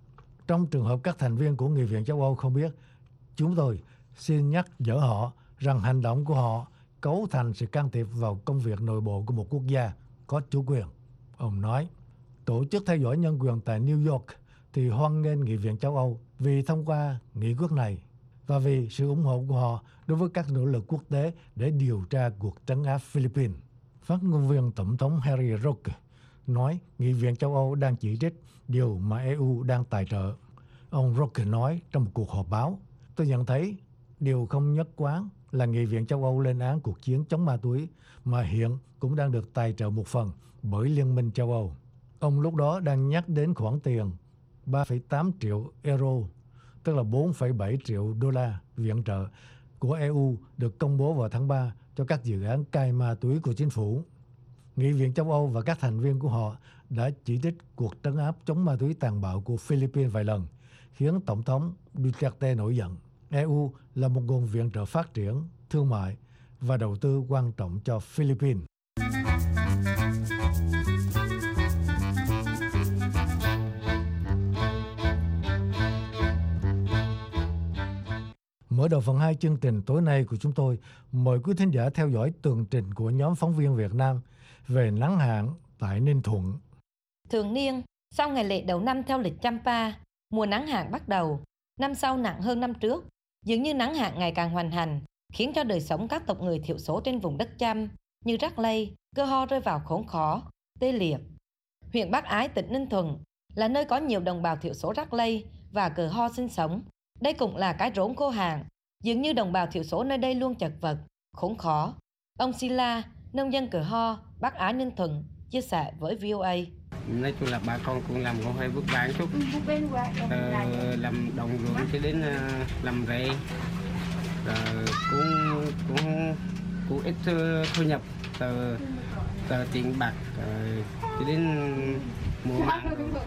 Trong trường hợp các thành viên của Nghị viện châu Âu không biết, chúng tôi xin nhắc nhở họ rằng hành động của họ cấu thành sự can thiệp vào công việc nội bộ của một quốc gia có chủ quyền. Ông nói, tổ chức theo dõi nhân quyền tại New York thì hoan nghênh Nghị viện châu Âu vì thông qua nghị quyết này và vì sự ủng hộ của họ đối với các nỗ lực quốc tế để điều tra cuộc trấn áp Philippines. Phát ngôn viên Tổng thống Harry Roque nói Nghị viện châu Âu đang chỉ trích điều mà e u đang tài trợ. Ông Roque nói trong một cuộc họp báo, tôi nhận thấy điều không nhất quán là Nghị viện châu Âu lên án cuộc chiến chống ma túy mà hiện cũng đang được tài trợ một phần bởi Liên minh châu Âu. Ông lúc đó đang nhắc đến khoản tiền ba phẩy tám triệu euro, tức là bốn phẩy bảy triệu đô la viện trợ của e u được công bố vào tháng ba cho các dự án cai ma túy của chính phủ. Nghị viện châu Âu và các thành viên của họ đã chỉ trích cuộc trấn áp chống ma túy tàn bạo của Philippines vài lần, khiến Tổng thống Duterte nổi giận. e u là một nguồn viện trợ phát triển, thương mại và đầu tư quan trọng cho Philippines. Mở đầu phần hai chương trình tối nay của chúng tôi, mời quý thính giả theo dõi tường trình của nhóm phóng viên Việt Nam về nắng hạn tại Ninh Thuận. Thường niên, sau ngày lễ đầu năm theo lịch Champa, mùa nắng hạn bắt đầu. Năm sau nặng hơn năm trước, dường như nắng hạn ngày càng hoành hành, khiến cho đời sống các tộc người thiểu số trên vùng đất Chăm như Rắc Lây, Cơ Ho rơi vào khốn khó, tê liệt. Huyện Bắc Ái, tỉnh Ninh Thuận là nơi có nhiều đồng bào thiểu số Rắc Lây và Cơ Ho sinh sống. Đây cũng là cái rốn khô hạn, dường như đồng bào thiểu số nơi đây luôn chật vật, khốn khó. Ông Sila, nông dân Cơ Ho, Bắc Ái, Ninh Thuận, chia sẻ với vê o a. Nói chung là bà con cũng làm cũng hơi vất vả một chút, ờ, làm đồng ruộng cho đến uh, làm rễ, rồi cũng cũng cũng ít thu nhập từ từ tiền bạc uh, cho đến mùa màng.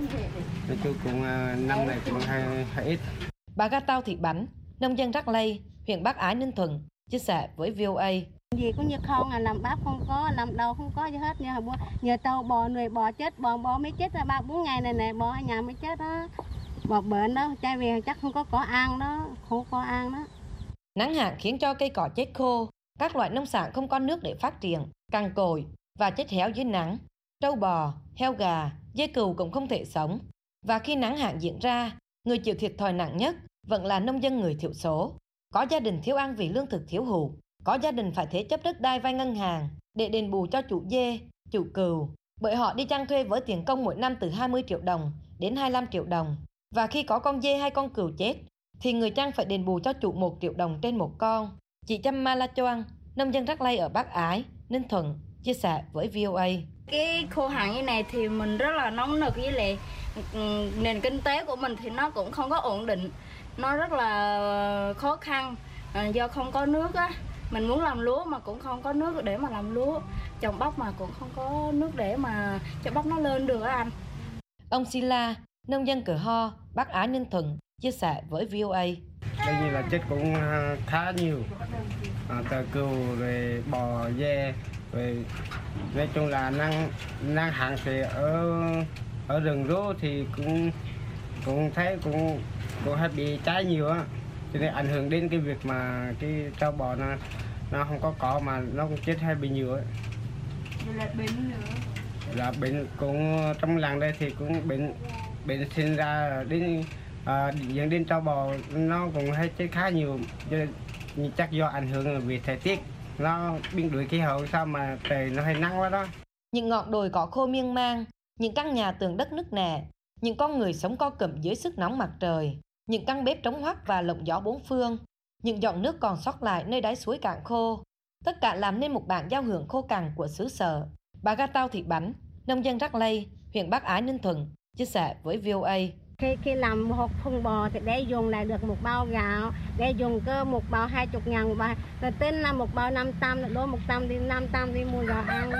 Nói chung cũng uh, năm này cũng hơi, hơi ít. Bà Gatao Thị Bánh, nông dân Rắc Lây, huyện Bắc Ái, Ninh Thuận, chia sẻ với vê o a. Gì cũng như không, à, làm bắp không có, làm đầu không có gì hết. Như nhờ trâu bò, người bò chết, bò bò mới chết ba bốn ngày này nè, bò ở nhà mới chết đó. Bò bệnh đó, trai về chắc không có cỏ ăn đó, không có ăn đó. Nắng hạn khiến cho cây cỏ chết khô, các loại nông sản không có nước để phát triển, cằn cỗi và chết héo dưới nắng. Trâu bò, heo gà, dê cừu cũng không thể sống. Và khi nắng hạn diễn ra, người chịu thiệt thòi nặng nhất vẫn là nông dân người thiểu số. Có gia đình thiếu ăn vì lương thực thiếu hụt, có gia đình phải thế chấp đất đai vay ngân hàng để đền bù cho chủ dê, chủ cừu, bởi họ đi chăn thuê với tiền công mỗi năm từ hai mươi triệu đồng đến hai mươi lăm triệu đồng. Và khi có con dê hay con cừu chết, thì người chăn phải đền bù cho chủ một triệu đồng trên một con. Chị Chăm Ma La Choang, nông dân Rắc Lây ở Bắc Ái, Ninh Thuận, chia sẻ với vê o a. Cái khô hạn như này thì mình rất là nóng nực, với lại nền kinh tế của mình thì nó cũng không có ổn định, nó rất là khó khăn do không có nước á. Mình muốn làm lúa mà cũng không có nước để mà làm lúa, trồng bắp mà cũng không có nước để mà cho bắp nó lên được á anh. Ông Sila, nông dân Cơ Ho, Bắc Ái, Ninh Thuận, chia sẻ với vê o a. Đây như là chết cũng khá nhiều, à, từ cừu rồi bò dê, rồi nói chung là năng năng hạn thì ở ở rừng rú thì cũng cũng thấy cũng cũng hay bị cháy nhiều á, cho nên ảnh hưởng đến cái việc mà cái trâu bò nó nó không có cỏ mà nó cũng chết hay bị nhiều ấy. Rồi là bệnh nữa. Là bệnh cũng trong làng đây thì cũng bệnh bệnh sinh ra đến à, dẫn đến trâu bò nó cũng hay chết khá nhiều, chắc do ảnh hưởng vì thời tiết nó biến đổi khí hậu sao mà trời nó hay nắng quá đó. Những ngọn đồi cỏ khô miên man, những căn nhà tường đất nứt nẻ, những con người sống co cụm dưới sức nóng mặt trời, những căn bếp trống hoắc và lộng gió bốn phương, những giọt nước còn sót lại nơi đáy suối cạn khô, tất cả làm nên một bản giao hưởng khô cằn của xứ sở. Bà Gatao Thị Bánh, nông dân Rắc Lây, huyện Bắc Ái, Ninh Thuận, chia sẻ với vê o a. Khi, khi làm hột phân bò thì để dùng lại được một bao gạo, để dùng cơ một bao hai chục ngàn một bao, rồi tính là một bao năm trăm, đổ một trăm đi năm trăm đi mua gạo ăn.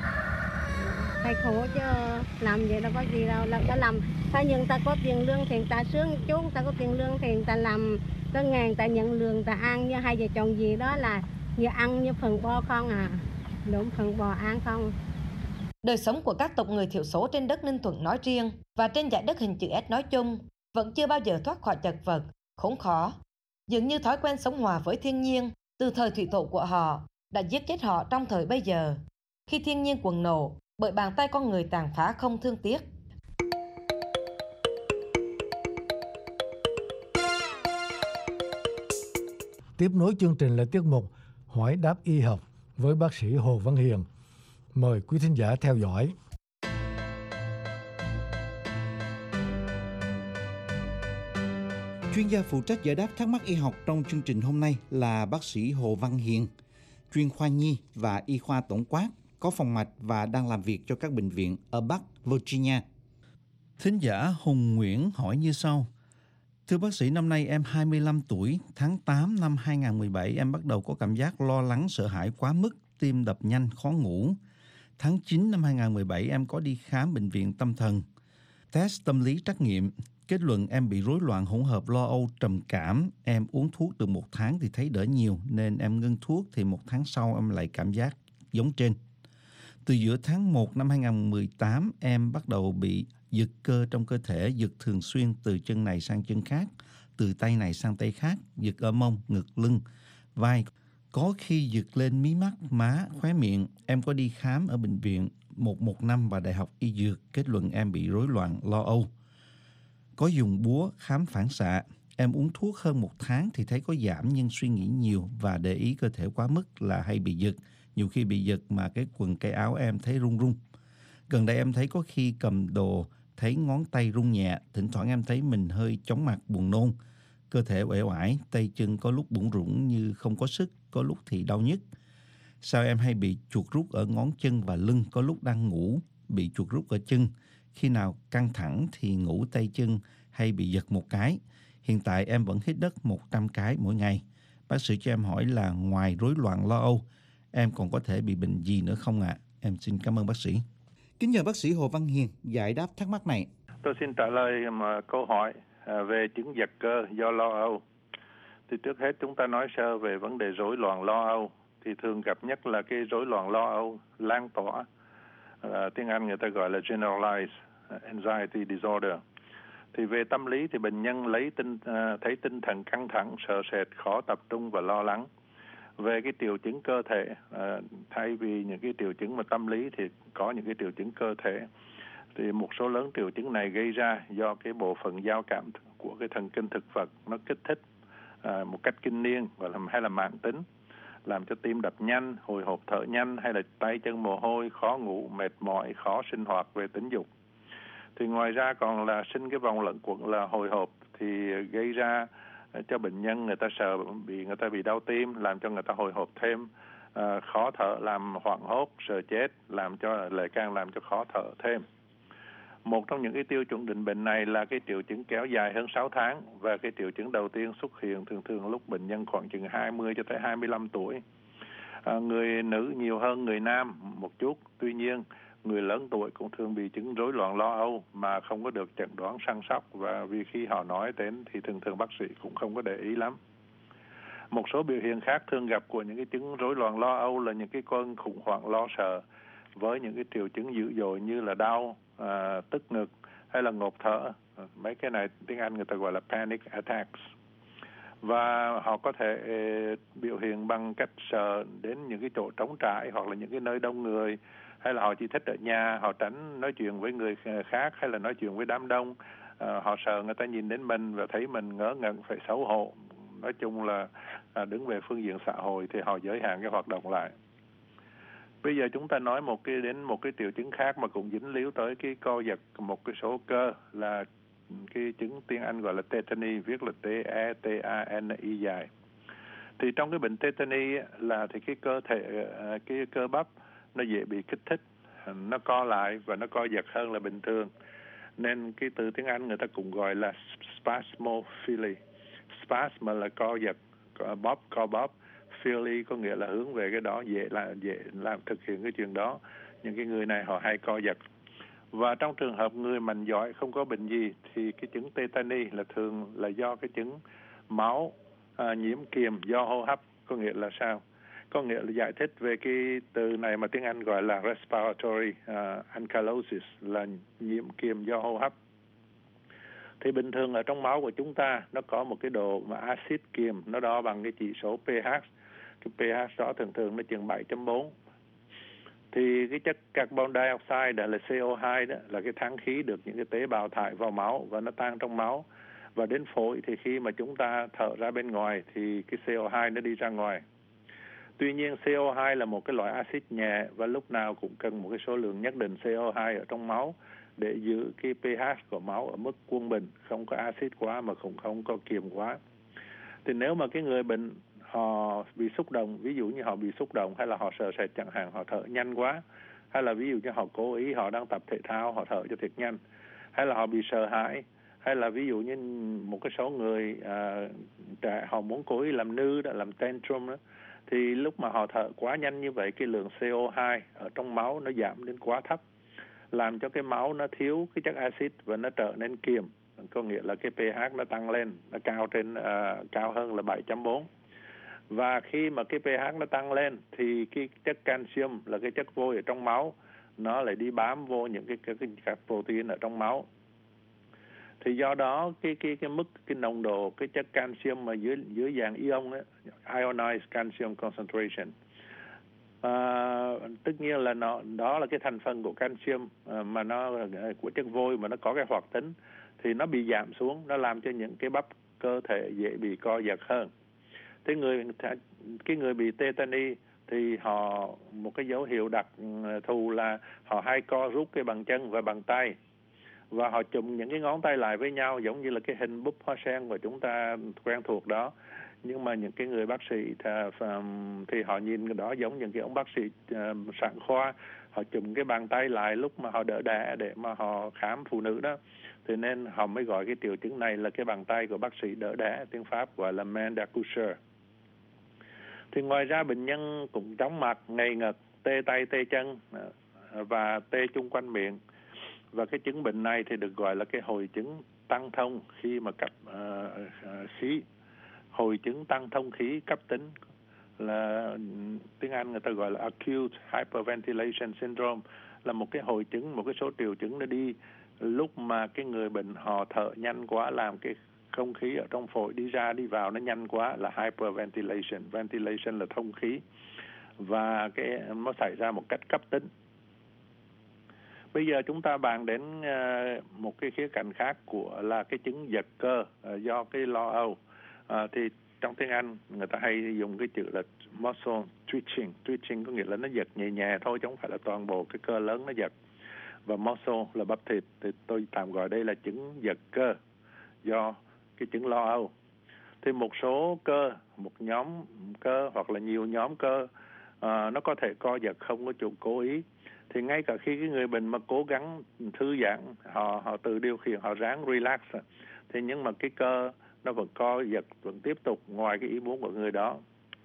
Phải khổ chứ làm vậy đâu có gì đâu, là ta làm phải nhưng ta có tiền lương thì ta sướng chút, ta có tiền lương thì ta làm tới ngàn ta nhận lương ta ăn, như hai vợ chồng gì đó là như ăn như phần bò không à, đúng phần bò ăn không. Đời sống của các tộc người thiểu số trên đất Ninh Thuận nói riêng và trên dải đất hình chữ S nói chung vẫn chưa bao giờ thoát khỏi chật vật, khốn khó. Dường như thói quen sống hòa với thiên nhiên từ thời thủy tổ của họ đã giết chết họ trong thời bây giờ, khi thiên nhiên cuồng nộ bởi bàn tay con người tàn phá không thương tiếc. Tiếp nối chương trình là tiết mục Hỏi đáp y học với bác sĩ Hồ Văn Hiền. Mời quý thính giả theo dõi. Chuyên gia phụ trách giải đáp thắc mắc y học trong chương trình hôm nay là bác sĩ Hồ Văn Hiền, chuyên khoa nhi và y khoa tổng quát, có phòng mạch và đang làm việc cho các bệnh viện ở Bắc Virginia. Thính giả Hùng Nguyễn hỏi như sau. Thưa bác sĩ, năm nay em hai mươi lăm tuổi, tháng tám năm hai không một bảy em bắt đầu có cảm giác lo lắng, sợ hãi quá mức, tim đập nhanh, khó ngủ. Tháng chín năm hai không một bảy em có đi khám bệnh viện tâm thần. Test tâm lý trắc nghiệm, kết luận em bị rối loạn hỗn hợp lo âu trầm cảm. Em uống thuốc được một tháng thì thấy đỡ nhiều nên em ngưng thuốc, thì một tháng sau em lại cảm giác giống trên. Từ giữa tháng một năm hai không một tám em bắt đầu bị giật cơ trong cơ thể, giật thường xuyên từ chân này sang chân khác, từ tay này sang tay khác, giật ở mông, ngực, lưng, vai. Có khi giật lên mí mắt, má, khóe miệng. Em có đi khám ở bệnh viện một một năm và Đại học Y Dược, kết luận em bị rối loạn lo âu. Có dùng búa khám phản xạ. Em uống thuốc hơn một tháng thì thấy có giảm, nhưng suy nghĩ nhiều và để ý cơ thể quá mức là hay bị giật. Nhiều khi bị giật mà cái quần cái áo em thấy run run. Gần đây em thấy có khi cầm đồ thấy ngón tay run nhẹ, thỉnh thoảng em thấy mình hơi chóng mặt, buồn nôn, cơ thể uể oải, tay chân có lúc bủn rủn như không có sức, có lúc thì đau nhức. Sao em hay bị chuột rút ở ngón chân và lưng, có lúc đang ngủ bị chuột rút ở chân, khi nào căng thẳng thì ngủ tay chân hay bị giật một cái. Hiện tại em vẫn hít đất một trăm cái mỗi ngày. Bác sĩ cho em hỏi là ngoài rối loạn lo âu, em còn có thể bị bệnh gì nữa không ạ? À? Em xin cảm ơn bác sĩ. Kính nhờ bác sĩ Hồ Văn Hiền giải đáp thắc mắc này. Tôi xin trả lời mà câu hỏi về chứng giật cơ do lo âu. Thì trước hết chúng ta nói sơ về vấn đề rối loạn lo âu. Thì thường gặp nhất là cái rối loạn lo âu lan tỏa. À, tiếng Anh người ta gọi là generalized anxiety disorder. Thì về tâm lý thì bệnh nhân lấy tinh à, thấy tinh thần căng thẳng, sợ sệt, khó tập trung và lo lắng. Về cái triệu chứng cơ thể, à, thay vì những cái triệu chứng mà tâm lý thì có những cái triệu chứng cơ thể. Thì một số lớn triệu chứng này gây ra do cái bộ phận giao cảm của cái thần kinh thực vật nó kích thích à, một cách kinh niên và làm hay là mãn tính, làm cho tim đập nhanh, hồi hộp thở nhanh, hay là tay chân mồ hôi, khó ngủ, mệt mỏi, khó sinh hoạt về tính dục. Thì ngoài ra còn là sinh cái vòng lẩn quẩn là hồi hộp thì gây ra cho bệnh nhân người ta sợ bị người ta bị đau tim, làm cho người ta hồi hộp thêm, à, khó thở, làm hoảng hốt, sợ chết, làm cho lại càng làm cho khó thở thêm. Một trong những cái tiêu chuẩn định bệnh này là cái triệu chứng kéo dài hơn sáu tháng, và cái triệu chứng đầu tiên xuất hiện thường thường lúc bệnh nhân khoảng chừng hai mươi cho tới hai mươi lăm tuổi. À, người nữ nhiều hơn người nam một chút, tuy nhiên người lớn tuổi cũng thường bị chứng rối loạn lo âu mà không có được chẩn đoán săn sóc, và vì khi họ nói đến thì thường thường bác sĩ cũng không có để ý lắm. Một số biểu hiện khác thường gặp của những cái chứng rối loạn lo âu là những cái cơn khủng hoảng lo sợ với những cái triệu chứng dữ dội như là đau, à, tức ngực hay là ngộp thở. Mấy cái này tiếng Anh người ta gọi là panic attacks. Và họ có thể uh, biểu hiện bằng cách sợ đến những cái chỗ trống trải hoặc là những cái nơi đông người, hay là họ chỉ thích ở nhà, họ tránh nói chuyện với người khác hay là nói chuyện với đám đông. À, họ sợ người ta nhìn đến mình và thấy mình ngớ ngẩn, phải xấu hổ. Nói chung là à, đứng về phương diện xã hội thì họ giới hạn cái hoạt động lại. Bây giờ chúng ta nói một cái đến một cái triệu chứng khác mà cũng dính líu tới cái co giật một cái số cơ, là cái chứng tiếng Anh gọi là tetany, viết là T E T A N I dài. Thì trong cái bệnh tetany là thì cái cơ thể cái cơ bắp nó dễ bị kích thích, nó co lại và nó co giật hơn là bình thường. Nên cái từ tiếng Anh người ta cũng gọi là spasmophilia. Spasm là co giật, bóp co bóp, phily có nghĩa là hướng về cái đó, dễ là dễ làm thực hiện cái chuyện đó. Những cái người này họ hay co giật. Và trong trường hợp người mạnh giỏi không có bệnh gì thì cái chứng tetany là thường là do cái chứng máu à, nhiễm kiềm do hô hấp. Có nghĩa là sao? Có nghĩa là giải thích về cái từ này mà tiếng Anh gọi là respiratory uh, ankylosis, là nhiễm kiềm do hô hấp. Thì bình thường ở trong máu của chúng ta nó có một cái độ mà axit kiềm, nó đo bằng cái chỉ số pH. Cái pH đó thường thường nó chừng bảy chấm bốn. Thì cái chất carbon dioxide đó là xê o hai đó là cái than khí được những cái tế bào thải vào máu và nó tan trong máu. Và đến phổi thì khi mà chúng ta thở ra bên ngoài thì cái xê o hai nó đi ra ngoài. Tuy nhiên xê o hai là một cái loại axit nhẹ và lúc nào cũng cần một cái số lượng nhất định xê o hai ở trong máu để giữ cái pH của máu ở mức quân bình, không có axit quá mà cũng không có kiềm quá. Thì nếu mà cái người bệnh họ bị xúc động, ví dụ như họ bị xúc động hay là họ sợ sệt chẳng hạn, họ thở nhanh quá, hay là ví dụ như họ cố ý họ đang tập thể thao, họ thở cho thiệt nhanh, hay là họ bị sợ hãi, hay là ví dụ như một cái số người à, trẻ họ muốn cố ý làm nư đó, làm tantrum đó, thì lúc mà họ thở quá nhanh như vậy, cái lượng xê o hai ở trong máu nó giảm đến quá thấp, làm cho cái máu nó thiếu cái chất axit và nó trở nên kiềm, có nghĩa là cái pH nó tăng lên, nó cao trên uh, cao hơn là bảy chấm bốn. Và khi mà cái pH nó tăng lên thì cái chất canxi là cái chất vôi ở trong máu nó lại đi bám vô những cái cái, cái các protein ở trong máu. Thì do đó cái cái cái mức cái nồng độ cái chất canxi mà dưới dưới dạng ion đó, ionized calcium concentration, à, tất nhiên là nó đó là cái thành phần của canxium à, mà nó của chất vôi mà nó có cái hoạt tính, thì nó bị giảm xuống, nó làm cho những cái bắp cơ thể dễ bị co giật hơn. Thế người cái người bị tetany thì họ một cái dấu hiệu đặc thù là họ hay co rút cái bàn chân và bàn tay, và họ chụm những cái ngón tay lại với nhau giống như là cái hình búp hoa sen mà chúng ta quen thuộc đó. Nhưng mà những cái người bác sĩ thì họ nhìn cái đó giống những cái ông bác sĩ sản khoa, họ chụm cái bàn tay lại lúc mà họ đỡ đẻ để mà họ khám phụ nữ đó, thì nên họ mới gọi cái triệu chứng này là cái bàn tay của bác sĩ đỡ đẻ, tiếng Pháp gọi là main d'accoucheur. Thì ngoài ra bệnh nhân cũng chóng mặt, ngầy ngật, tê tay tê chân và tê chung quanh miệng. Và cái chứng bệnh này thì được gọi là cái hội chứng tăng thông khi mà cấp uh, uh, khí, hội chứng tăng thông khí cấp tính, là tiếng Anh người ta gọi là acute hyperventilation syndrome, là một cái hội chứng, một cái số triệu chứng nó đi lúc mà cái người bệnh họ thở nhanh quá, làm cái không khí ở trong phổi đi ra đi vào nó nhanh quá, là hyperventilation. Ventilation là thông khí, và cái nó xảy ra một cách cấp tính. Bây giờ chúng ta bàn đến uh, một cái khía cạnh khác của là cái chứng giật cơ uh, do cái lo âu. Uh, thì trong tiếng Anh người ta hay dùng cái chữ là muscle twitching. Twitching có nghĩa là nó giật nhẹ nhẹ thôi, chứ không phải là toàn bộ cái cơ lớn nó giật. Và muscle là bắp thịt, thì tôi tạm gọi đây là chứng giật cơ do cái chứng lo âu. Thì một số cơ, một nhóm cơ hoặc là nhiều nhóm cơ uh, nó có thể co giật không có chủ cố ý. Thì ngay cả khi cái người bệnh mà cố gắng thư giãn, họ họ tự điều khiển, họ ráng relax, thì nhưng mà cái cơ nó vẫn co giật, vẫn tiếp tục ngoài cái ý muốn của người đó.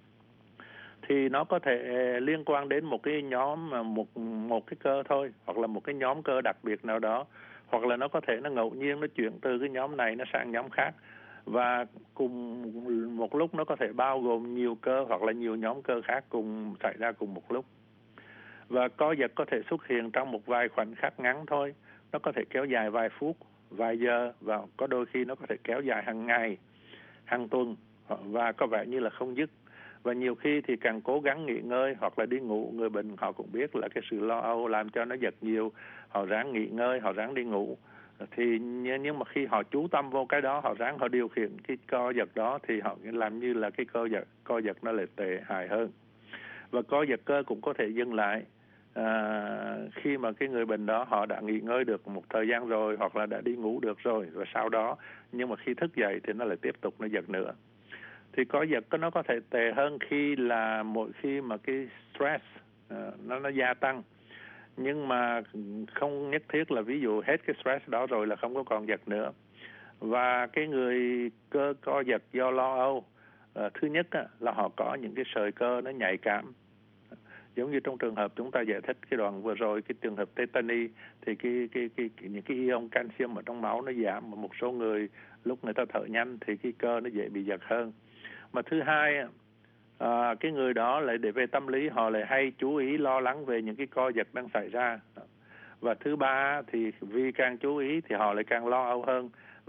Thì nó có thể liên quan đến một cái nhóm, một một cái cơ thôi, hoặc là một cái nhóm cơ đặc biệt nào đó, hoặc là nó có thể nó ngẫu nhiên nó chuyển từ cái nhóm này nó sang nhóm khác, và cùng một lúc nó có thể bao gồm nhiều cơ hoặc là nhiều nhóm cơ khác cùng xảy ra cùng một lúc. Và co giật có thể xuất hiện trong một vài khoảnh khắc ngắn thôi, nó có thể kéo dài vài phút, vài giờ, và có đôi khi nó có thể kéo dài hàng ngày, hàng tuần, và có vẻ như là không dứt. Và nhiều khi thì càng cố gắng nghỉ ngơi hoặc là đi ngủ, người bệnh họ cũng biết là cái sự lo âu làm cho nó giật nhiều, họ ráng nghỉ ngơi, họ ráng đi ngủ. Thì nhưng mà khi họ chú tâm vô cái đó, họ ráng họ điều khiển cái co giật đó, thì họ làm như là cái co giật, co giật nó lại tệ hại hơn. Và co giật cơ cũng có thể dừng lại à, khi mà cái người bệnh đó họ đã nghỉ ngơi được một thời gian rồi, hoặc là đã đi ngủ được rồi, và sau đó nhưng mà khi thức dậy thì nó lại tiếp tục nó giật nữa. Thì co giật nó có thể tệ hơn khi là mỗi khi mà cái stress uh, nó nó gia tăng, nhưng mà không nhất thiết là ví dụ hết cái stress đó rồi là không có còn giật nữa. Và cái người cơ co giật do lo âu, uh, thứ nhất á, là họ có những cái sợi cơ nó nhạy cảm, giống như trong trường hợp chúng ta giải thích cái đoạn vừa rồi, cái trường hợp tetany, thì cái cái cái, cái những cái ion canxium ở trong máu nó giảm, mà một số người lúc người ta thở nhanh thì cái cơ nó dễ bị giật hơn. Mà thứ hai, à, cái người đó lại để về tâm lý họ lại hay chú ý lo lắng về những cái co giật đang xảy ra. Và thứ ba thì vì càng chú ý thì họ lại càng lo âu hơn,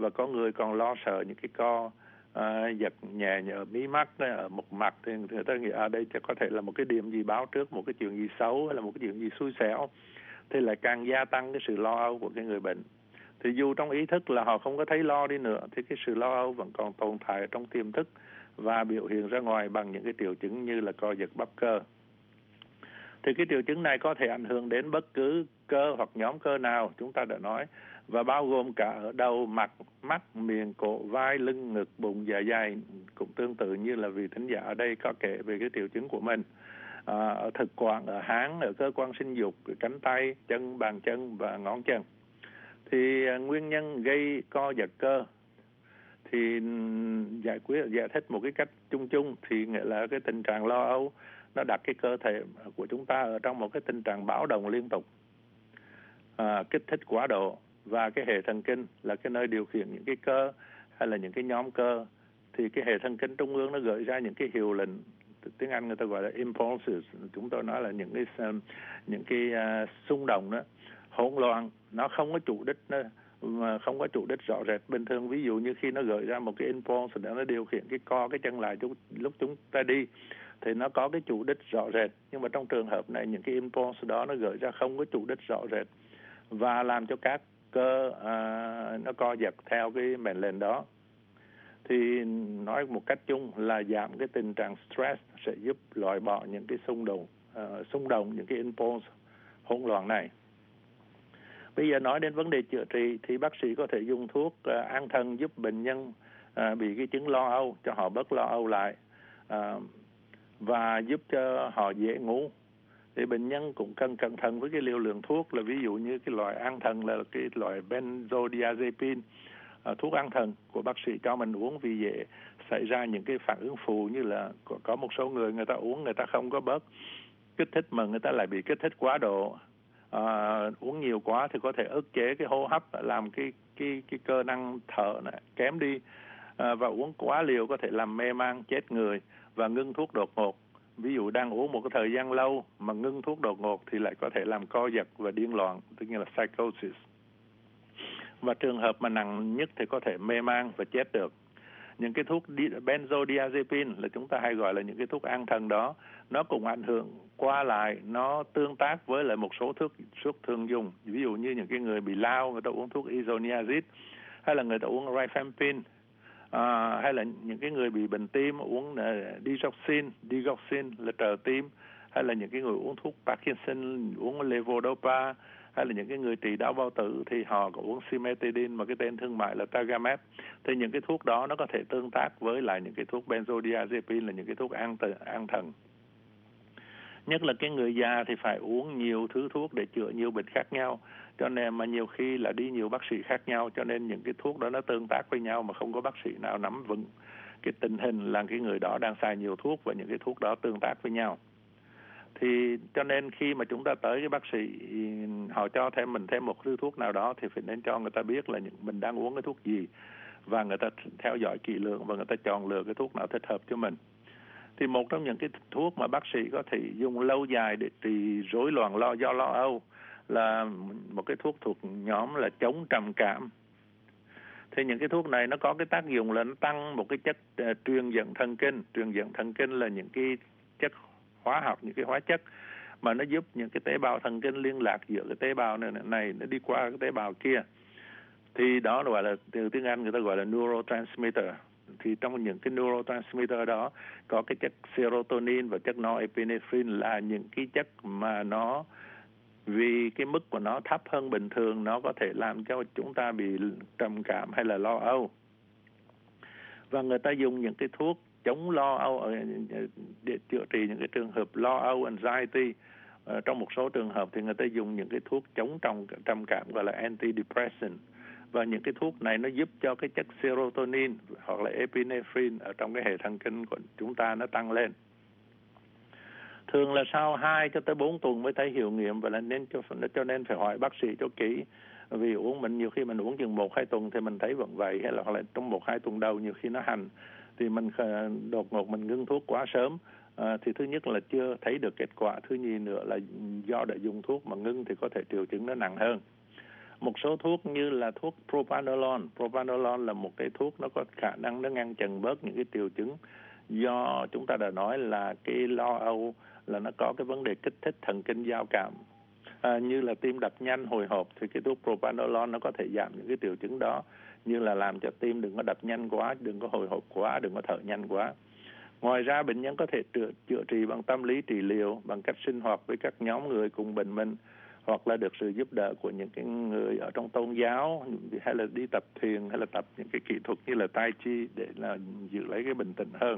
và có người còn lo sợ những cái co à, giật nhẹ ở mí mắt, ở một mặt, thì người ta nghĩ ở đây chắc có thể là một cái điểm gì báo trước một cái chuyện gì xấu hay là một cái chuyện gì xui xẻo, thì lại càng gia tăng cái sự lo âu của cái người bệnh. Thì dù trong ý thức là họ không có thấy lo đi nữa, thì cái sự lo âu vẫn còn tồn tại trong tiềm thức và biểu hiện ra ngoài bằng những cái triệu chứng như là co giật bắp cơ. Thì cái triệu chứng này có thể ảnh hưởng đến bất cứ cơ hoặc nhóm cơ nào chúng ta đã nói, và bao gồm cả ở đầu, mặt, mắt, miệng, cổ, vai, lưng, ngực, bụng, dạ dày, cũng tương tự như là vị thính giả ở đây có kể về cái triệu chứng của mình. À, ở thực quản, ở háng, ở cơ quan sinh dục, cánh tay, chân, bàn chân và ngón chân. Thì à, nguyên nhân gây co giật cơ thì giải quyết giải thích một cái cách chung chung thì nghĩa là cái tình trạng lo âu nó đặt cái cơ thể của chúng ta ở trong một cái tình trạng báo động liên tục, à, kích thích quá độ, và cái hệ thần kinh là cái nơi điều khiển những cái cơ hay là những cái nhóm cơ, thì cái hệ thần kinh trung ương nó gợi ra những cái hiệu lệnh, tiếng Anh người ta gọi là impulses, chúng tôi nói là những cái những cái uh, xung động đó, hỗn loạn, nó không có chủ đích, nó mà không có chủ đích rõ rệt. Bình thường ví dụ như khi nó gợi ra một cái impulse để nó điều khiển cái co cái chân lại lúc chúng ta đi thì nó có cái chủ đích rõ rệt, nhưng mà trong trường hợp này những cái impulse đó nó gợi ra không có chủ đích rõ rệt và làm cho các cơ à, nó co giật theo cái mệnh lệnh đó. Thì nói một cách chung là giảm cái tình trạng stress sẽ giúp loại bỏ những cái xung động, uh, xung động những cái impulse hỗn loạn này. Bây giờ nói đến vấn đề chữa trị thì bác sĩ có thể dùng thuốc uh, an thần giúp bệnh nhân uh, bị cái chứng lo âu, cho họ bớt lo âu lại uh, và giúp cho họ dễ ngủ. Thì bệnh nhân cũng cần cẩn thận với cái liều lượng thuốc, là ví dụ như cái loại an thần là cái loại benzodiazepine, uh, thuốc an thần của bác sĩ cho mình uống vì dễ xảy ra những cái phản ứng phụ, như là có, có một số người người ta uống người ta không có bớt kích thích mà người ta lại bị kích thích quá độ. À, uống nhiều quá thì có thể ức chế cái hô hấp, làm cái cái cái cơ năng thở này kém đi, à, và uống quá liều có thể làm mê man, chết người và ngưng thuốc đột ngột. Ví dụ đang uống một cái thời gian lâu mà ngưng thuốc đột ngột thì lại có thể làm co giật và điên loạn, tức là psychosis. Và trường hợp mà nặng nhất thì có thể mê man và chết được. Những cái thuốc benzodiazepine là chúng ta hay gọi là những cái thuốc an thần đó, nó cũng ảnh hưởng qua lại, nó tương tác với lại một số thuốc thuốc thường dùng. Ví dụ như những cái người bị lao người ta uống thuốc isoniazid, hay là người ta uống rifampin, à, hay là những cái người bị bệnh tim uống uh, digoxin, digoxin là trợ tim, hay là những cái người uống thuốc Parkinson uống levodopa, hay là những cái người trị đau bao tử thì họ có uống cimetidine mà cái tên thương mại là Tagamet. Thì những cái thuốc đó nó có thể tương tác với lại những cái thuốc benzodiazepine là những cái thuốc an, an thần. Nhất là cái người già thì phải uống nhiều thứ thuốc để chữa nhiều bệnh khác nhau, cho nên mà nhiều khi là đi nhiều bác sĩ khác nhau, cho nên những cái thuốc đó nó tương tác với nhau mà không có bác sĩ nào nắm vững cái tình hình là cái người đó đang xài nhiều thuốc và những cái thuốc đó tương tác với nhau. Thì cho nên khi mà chúng ta tới cái bác sĩ họ cho thêm mình thêm một thứ thuốc nào đó thì phải nên cho người ta biết là những, mình đang uống cái thuốc gì, và người ta theo dõi kỹ lưỡng và người ta chọn lựa cái thuốc nào thích hợp cho mình. Thì một trong những cái thuốc mà bác sĩ có thể dùng lâu dài để trị rối loạn lo do lo âu là một cái thuốc thuộc nhóm là chống trầm cảm. Thì những cái thuốc này nó có cái tác dụng là nó tăng một cái chất uh, truyền dẫn thần kinh. Truyền dẫn thần kinh là những cái chất hóa học, những cái hóa chất mà nó giúp những cái tế bào thần kinh liên lạc giữa cái tế bào này, này nó đi qua cái tế bào kia. Thì đó gọi là, từ tiếng Anh người ta gọi là neurotransmitter. Thì trong những cái neurotransmitter đó có cái chất serotonin và chất norepinephrine là những cái chất mà nó vì cái mức của nó thấp hơn bình thường, nó có thể làm cho chúng ta bị trầm cảm hay là lo âu. Và người ta dùng những cái thuốc chống lo âu để chữa trị những cái trường hợp lo âu, anxiety. Ờ, trong một số trường hợp thì người ta dùng những cái thuốc chống trầm, trầm cảm gọi là antidepressant. Và những cái thuốc này nó giúp cho cái chất serotonin hoặc là epinephrine ở trong cái hệ thần kinh của chúng ta nó tăng lên. Thường là sau hai cho tới bốn tuần mới thấy hiệu nghiệm, và là nên cho, cho nên phải hỏi bác sĩ cho kỹ. Vì uống mình nhiều khi mình uống chừng một hai tuần thì mình thấy vẫn vậy, hay là hoặc là trong một hai tuần đầu nhiều khi nó hành thì mình đột ngột mình ngưng thuốc quá sớm, à, thì thứ nhất là chưa thấy được kết quả, thứ nhì nữa là do đã dùng thuốc mà ngưng thì có thể triệu chứng nó nặng hơn. Một số thuốc như là thuốc propanolol. Propanolol là một cái thuốc nó có khả năng nó ngăn chặn bớt những cái triệu chứng do chúng ta đã nói là cái lo âu, là nó có cái vấn đề kích thích thần kinh giao cảm, à, như là tim đập nhanh, hồi hộp, thì cái thuốc propanolol nó có thể giảm những cái triệu chứng đó, như là làm cho tim đừng có đập nhanh quá, đừng có hồi hộp quá, đừng có thở nhanh quá. Ngoài ra bệnh nhân có thể chữa, chữa trị bằng tâm lý trị liệu, bằng cách sinh hoạt với các nhóm người cùng bệnh mình, hoặc là được sự giúp đỡ của những cái người ở trong tôn giáo, hay là đi tập thiền, hay là tập những cái kỹ thuật như là tai chi để là giữ lấy cái bình tĩnh hơn.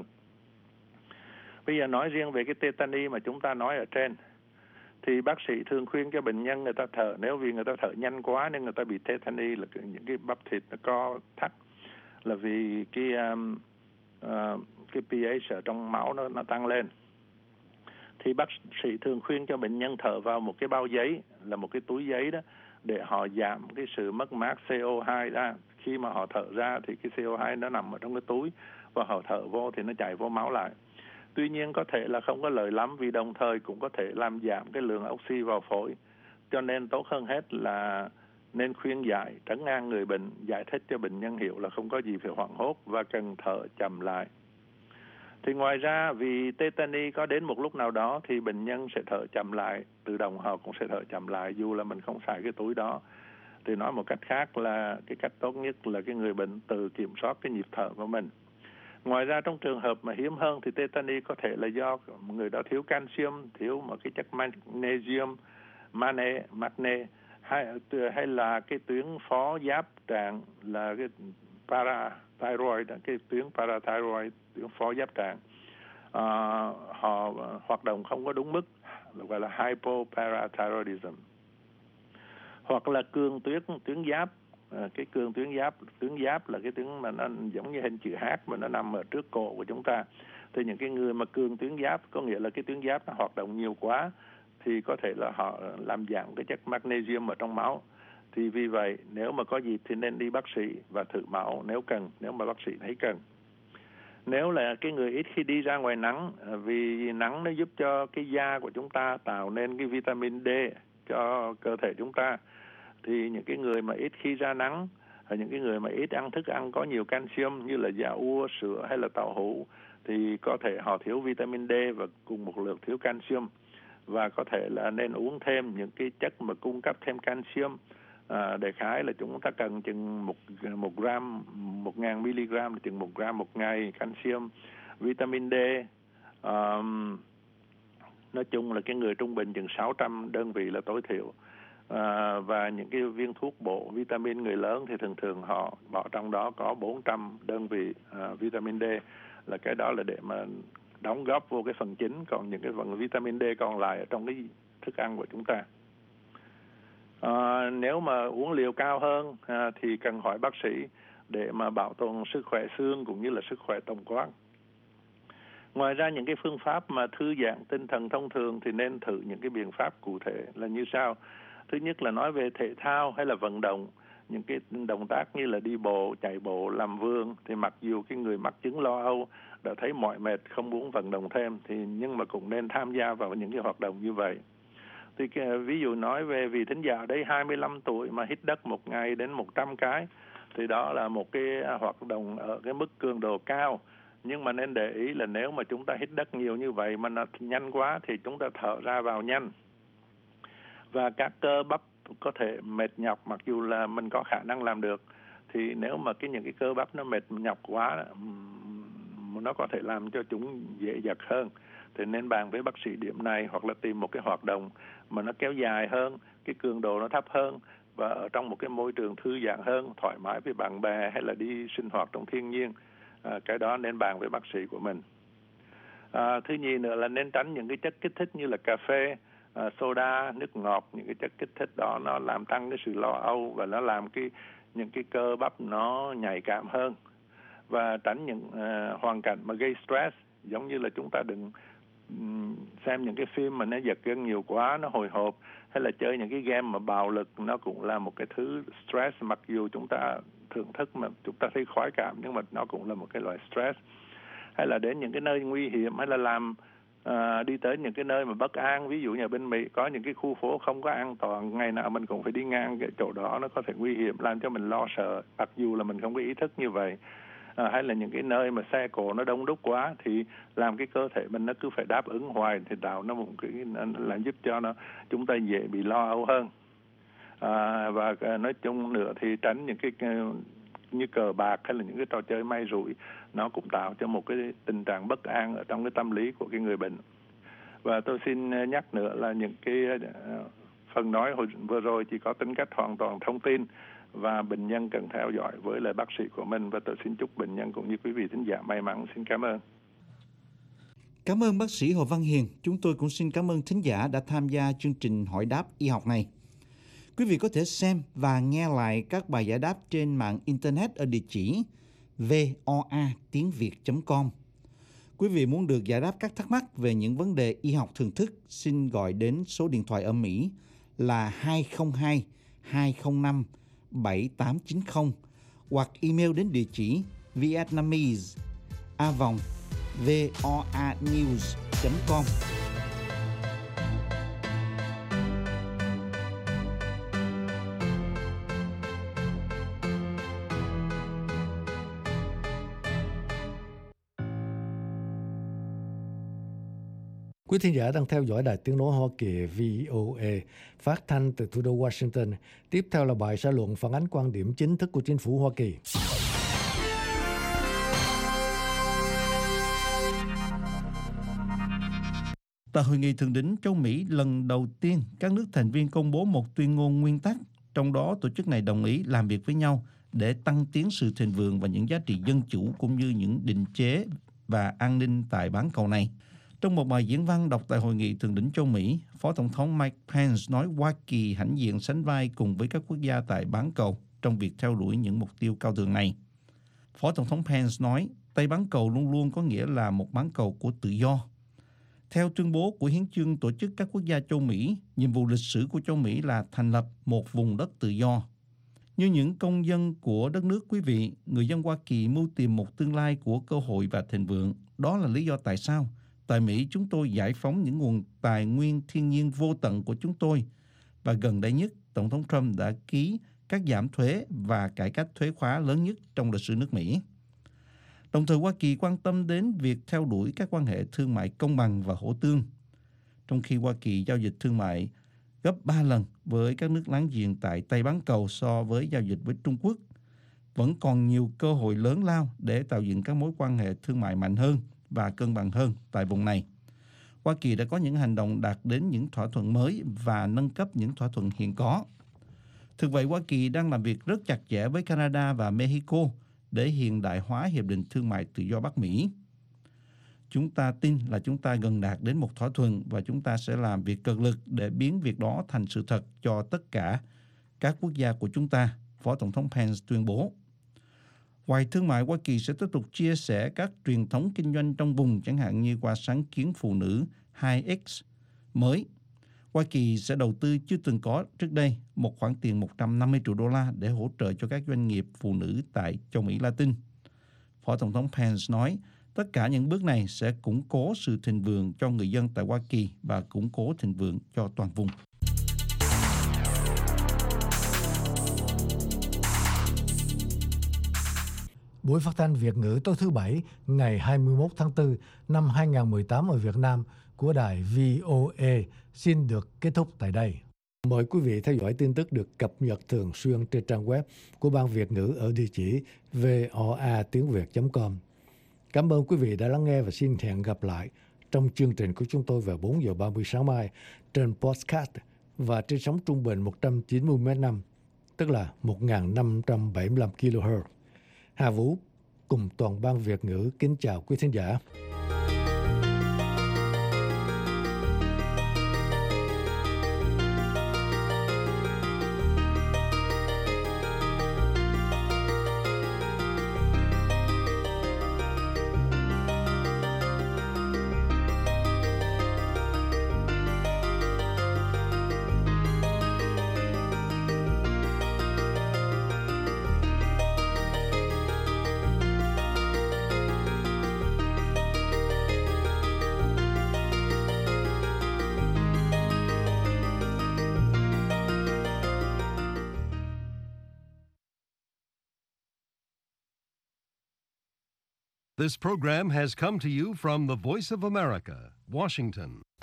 Bây giờ nói riêng về cái tetany mà chúng ta nói ở trên, thì bác sĩ thường khuyên cho bệnh nhân người ta thở, nếu vì người ta thở nhanh quá nên người ta bị tetany, là những cái bắp thịt nó co thắt, là vì cái um, uh, cái pH ở trong máu nó nó tăng lên. Thì bác sĩ thường khuyên cho bệnh nhân thở vào một cái bao giấy, là một cái túi giấy đó, để họ giảm cái sự mất mát xê o hai ra. Khi mà họ thở ra thì cái xê o hai nó nằm ở trong cái túi, và họ thở vô thì nó chảy vô máu lại. Tuy nhiên có thể là không có lợi lắm, vì đồng thời cũng có thể làm giảm cái lượng oxy vào phổi. Cho nên tốt hơn hết là nên khuyên giải, trấn an người bệnh, giải thích cho bệnh nhân hiểu là không có gì phải hoảng hốt và cần thở chậm lại. Thì ngoài ra, vì tetany có đến một lúc nào đó thì bệnh nhân sẽ thở chậm lại, tự động họ cũng sẽ thở chậm lại dù là mình không xài cái túi đó. Thì nói một cách khác là cái cách tốt nhất là cái người bệnh tự kiểm soát cái nhịp thở của mình. Ngoài ra, trong trường hợp mà hiếm hơn thì tetany có thể là do người đó thiếu canxium, thiếu một cái chất magnesium, mane, magne, hay, hay là cái tuyến phó giáp trạng là cái parathyroid, cái tuyến parathyroid, tuyến phó giáp trạng, à, họ hoạt động không có đúng mức, gọi là hypoparathyroidism. Hoặc là cường tuyến tuyến giáp, à, cái cường tuyến giáp, tuyến giáp là cái tuyến mà nó giống như hình chữ H mà nó nằm ở trước cổ của chúng ta. Thì những cái người mà cường tuyến giáp có nghĩa là cái tuyến giáp nó hoạt động nhiều quá, thì có thể là họ làm giảm cái chất magnesium ở trong máu. Thì vì vậy, nếu mà có dịp thì nên đi bác sĩ và thử máu nếu cần, nếu mà bác sĩ thấy cần. Nếu là cái người ít khi đi ra ngoài nắng, vì nắng nó giúp cho cái da của chúng ta tạo nên cái vitamin D cho cơ thể chúng ta, thì những cái người mà ít khi ra nắng, những cái người mà ít ăn thức ăn có nhiều canxium như là da ua, sữa hay là tàu hũ, thì có thể họ thiếu vitamin D và cùng một lượng thiếu canxium, và có thể là nên uống thêm những cái chất mà cung cấp thêm canxium. À, đại khái là chúng ta cần chừng một một gram, một ngàn mg là chừng một gram một ngày canxium, vitamin D. Um, nói chung là cái người trung bình chừng sáu trăm đơn vị là tối thiểu. À, và những cái viên thuốc bổ vitamin người lớn thì thường thường họ bỏ trong đó có bốn trăm đơn vị à, vitamin D, là cái đó là để mà đóng góp vô cái phần chính, còn những cái phần vitamin D còn lại ở trong cái thức ăn của chúng ta. À, nếu mà uống liều cao hơn à, thì cần hỏi bác sĩ để mà bảo tồn sức khỏe xương cũng như là sức khỏe tổng quát. Ngoài ra, những cái phương pháp mà thư giãn tinh thần thông thường thì nên thử những cái biện pháp cụ thể là như sau. Thứ nhất là nói về thể thao hay là vận động, những cái động tác như là đi bộ, chạy bộ, làm vườn, thì mặc dù cái người mắc chứng lo âu đã thấy mỏi mệt, không muốn vận động thêm, thì nhưng mà cũng nên tham gia vào những cái hoạt động như vậy. Thì cái, ví dụ nói về vị thính giả đấy hai mươi lăm tuổi mà hít đất một ngày đến một trăm cái, thì đó là một cái hoạt động ở cái mức cường độ cao. Nhưng mà nên để ý là nếu mà chúng ta hít đất nhiều như vậy mà nó nhanh quá thì chúng ta thở ra vào nhanh. Và các cơ bắp có thể mệt nhọc mặc dù là mình có khả năng làm được. Thì nếu mà cái những cái cơ bắp nó mệt nhọc quá, nó có thể làm cho chúng dễ giật hơn. Thì nên bàn với bác sĩ điểm này, hoặc là tìm một cái hoạt động mà nó kéo dài hơn, cái cường độ nó thấp hơn, và ở trong một cái môi trường thư giãn hơn, thoải mái với bạn bè, hay là đi sinh hoạt trong thiên nhiên. À, cái đó nên bàn với bác sĩ của mình. À, thứ nhì nữa là nên tránh những cái chất kích thích như là cà phê, à, soda, nước ngọt. Những cái chất kích thích đó nó làm tăng cái sự lo âu và nó làm cái những cái cơ bắp nó nhạy cảm hơn. Và tránh những uh, hoàn cảnh mà gây stress, giống như là chúng ta đừng um, xem những cái phim mà nó giật gân nhiều quá, nó hồi hộp, hay là chơi những cái game mà bạo lực, nó cũng là một cái thứ stress. Mặc dù chúng ta thưởng thức mà chúng ta thấy khoái cảm, nhưng mà nó cũng là một cái loại stress. Hay là đến những cái nơi nguy hiểm, hay là làm À, đi tới những cái nơi mà bất an, ví dụ như ở bên Mỹ có những cái khu phố không có an toàn, ngày nào mình cũng phải đi ngang cái chỗ đó, nó có thể nguy hiểm, làm cho mình lo sợ, mặc dù là mình không có ý thức như vậy. À, hay là những cái nơi mà xe cộ nó đông đúc quá thì làm cái cơ thể mình nó cứ phải đáp ứng hoài, thì tạo nó một cái là giúp cho nó chúng ta dễ bị lo âu hơn. À, và nói chung nữa thì tránh những cái như cờ bạc hay là những cái trò chơi may rủi, nó cũng tạo cho một cái tình trạng bất an ở trong cái tâm lý của cái người bệnh. Và tôi xin nhắc nữa là những cái phần nói hồi vừa rồi chỉ có tính cách hoàn toàn thông tin, và bệnh nhân cần theo dõi với lời bác sĩ của mình, và tôi xin chúc bệnh nhân cũng như quý vị thính giả may mắn. Xin cảm ơn. Cảm ơn bác sĩ Hồ Văn Hiền. Chúng tôi cũng xin cảm ơn thính giả đã tham gia chương trình hỏi đáp y học này. Quý vị có thể xem và nghe lại các bài giải đáp trên mạng Internet ở địa chỉ voa tiếng việt chấm com. Quý vị muốn được giải đáp các thắc mắc về những vấn đề y học thường thức, xin gọi đến số điện thoại ở Mỹ là hai không hai hai không năm bảy tám chín không hoặc email đến địa chỉ vietnamese a vòng voa news chấm com. Quý thính giả đang theo dõi Đài Tiếng nói Hoa Kỳ vê o a phát thanh từ thủ đô Washington. Tiếp theo là bài xã luận phản ánh quan điểm chính thức của chính phủ Hoa Kỳ. Tại hội nghị thượng đỉnh châu Mỹ lần đầu tiên, các nước thành viên công bố một tuyên ngôn nguyên tắc, trong đó tổ chức này đồng ý làm việc với nhau để tăng tiến sự thịnh vượng và những giá trị dân chủ cũng như những định chế và an ninh tại bán cầu này. Trong một bài diễn văn đọc tại hội nghị thượng đỉnh châu Mỹ, Phó Tổng thống Mike Pence nói Hoa Kỳ hãnh diện sánh vai cùng với các quốc gia tại bán cầu trong việc theo đuổi những mục tiêu cao thượng này. Phó Tổng thống Pence nói Tây bán cầu luôn luôn có nghĩa là một bán cầu của tự do. Theo tuyên bố của hiến chương tổ chức các quốc gia châu Mỹ, nhiệm vụ lịch sử của châu Mỹ là thành lập một vùng đất tự do. Như những công dân của đất nước quý vị, người dân Hoa Kỳ mưu tìm một tương lai của cơ hội và thịnh vượng. Đó là lý do tại sao tại Mỹ chúng tôi giải phóng những nguồn tài nguyên thiên nhiên vô tận của chúng tôi. Và gần đây nhất, Tổng thống Trump đã ký các giảm thuế và cải cách thuế khóa lớn nhất trong lịch sử nước Mỹ. Đồng thời Hoa Kỳ quan tâm đến việc theo đuổi các quan hệ thương mại công bằng và hỗ tương. Trong khi Hoa Kỳ giao dịch thương mại gấp ba lần với các nước láng giềng tại Tây bán cầu so với giao dịch với Trung Quốc, vẫn còn nhiều cơ hội lớn lao để tạo dựng các mối quan hệ thương mại mạnh hơn và cân bằng hơn tại vùng này. Hoa Kỳ đã có những hành động đạt đến những thỏa thuận mới và nâng cấp những thỏa thuận hiện có. Thực vậy, Hoa Kỳ đang làm việc rất chặt chẽ với Canada và Mexico để hiện đại hóa Hiệp định Thương mại Tự do Bắc Mỹ. Chúng ta tin là chúng ta gần đạt đến một thỏa thuận và chúng ta sẽ làm việc cật lực để biến việc đó thành sự thật cho tất cả các quốc gia của chúng ta, Phó Tổng thống Pence tuyên bố. Ngoài thương mại, Hoa Kỳ sẽ tiếp tục chia sẻ các truyền thống kinh doanh trong vùng, chẳng hạn như qua sáng kiến phụ nữ hai X mới. Hoa Kỳ sẽ đầu tư chưa từng có trước đây một khoản tiền một trăm năm mươi triệu đô la để hỗ trợ cho các doanh nghiệp phụ nữ tại châu Mỹ Latin. Phó Tổng thống Pence nói, tất cả những bước này sẽ củng cố sự thịnh vượng cho người dân tại Hoa Kỳ và củng cố thịnh vượng cho toàn vùng. Buổi phát thanh Việt ngữ tối thứ Bảy ngày hai mươi mốt tháng tư năm hai nghìn không trăm mười tám ở Việt Nam của đài vê o a xin được kết thúc tại đây. Mời quý vị theo dõi tin tức được cập nhật thường xuyên trên trang web của Ban Việt ngữ ở địa chỉ voa tiếng việt chấm com. Cảm ơn quý vị đã lắng nghe và xin hẹn gặp lại trong chương trình của chúng tôi vào bốn giờ ba mươi sáng mai trên podcast và trên sóng trung bình một trăm chín mươi mét năm, tức là một nghìn năm trăm bảy mươi lăm ki lô héc. Hà Vũ cùng toàn ban Việt ngữ kính chào quý thính giả. This program has come to you from the Voice of America, Washington.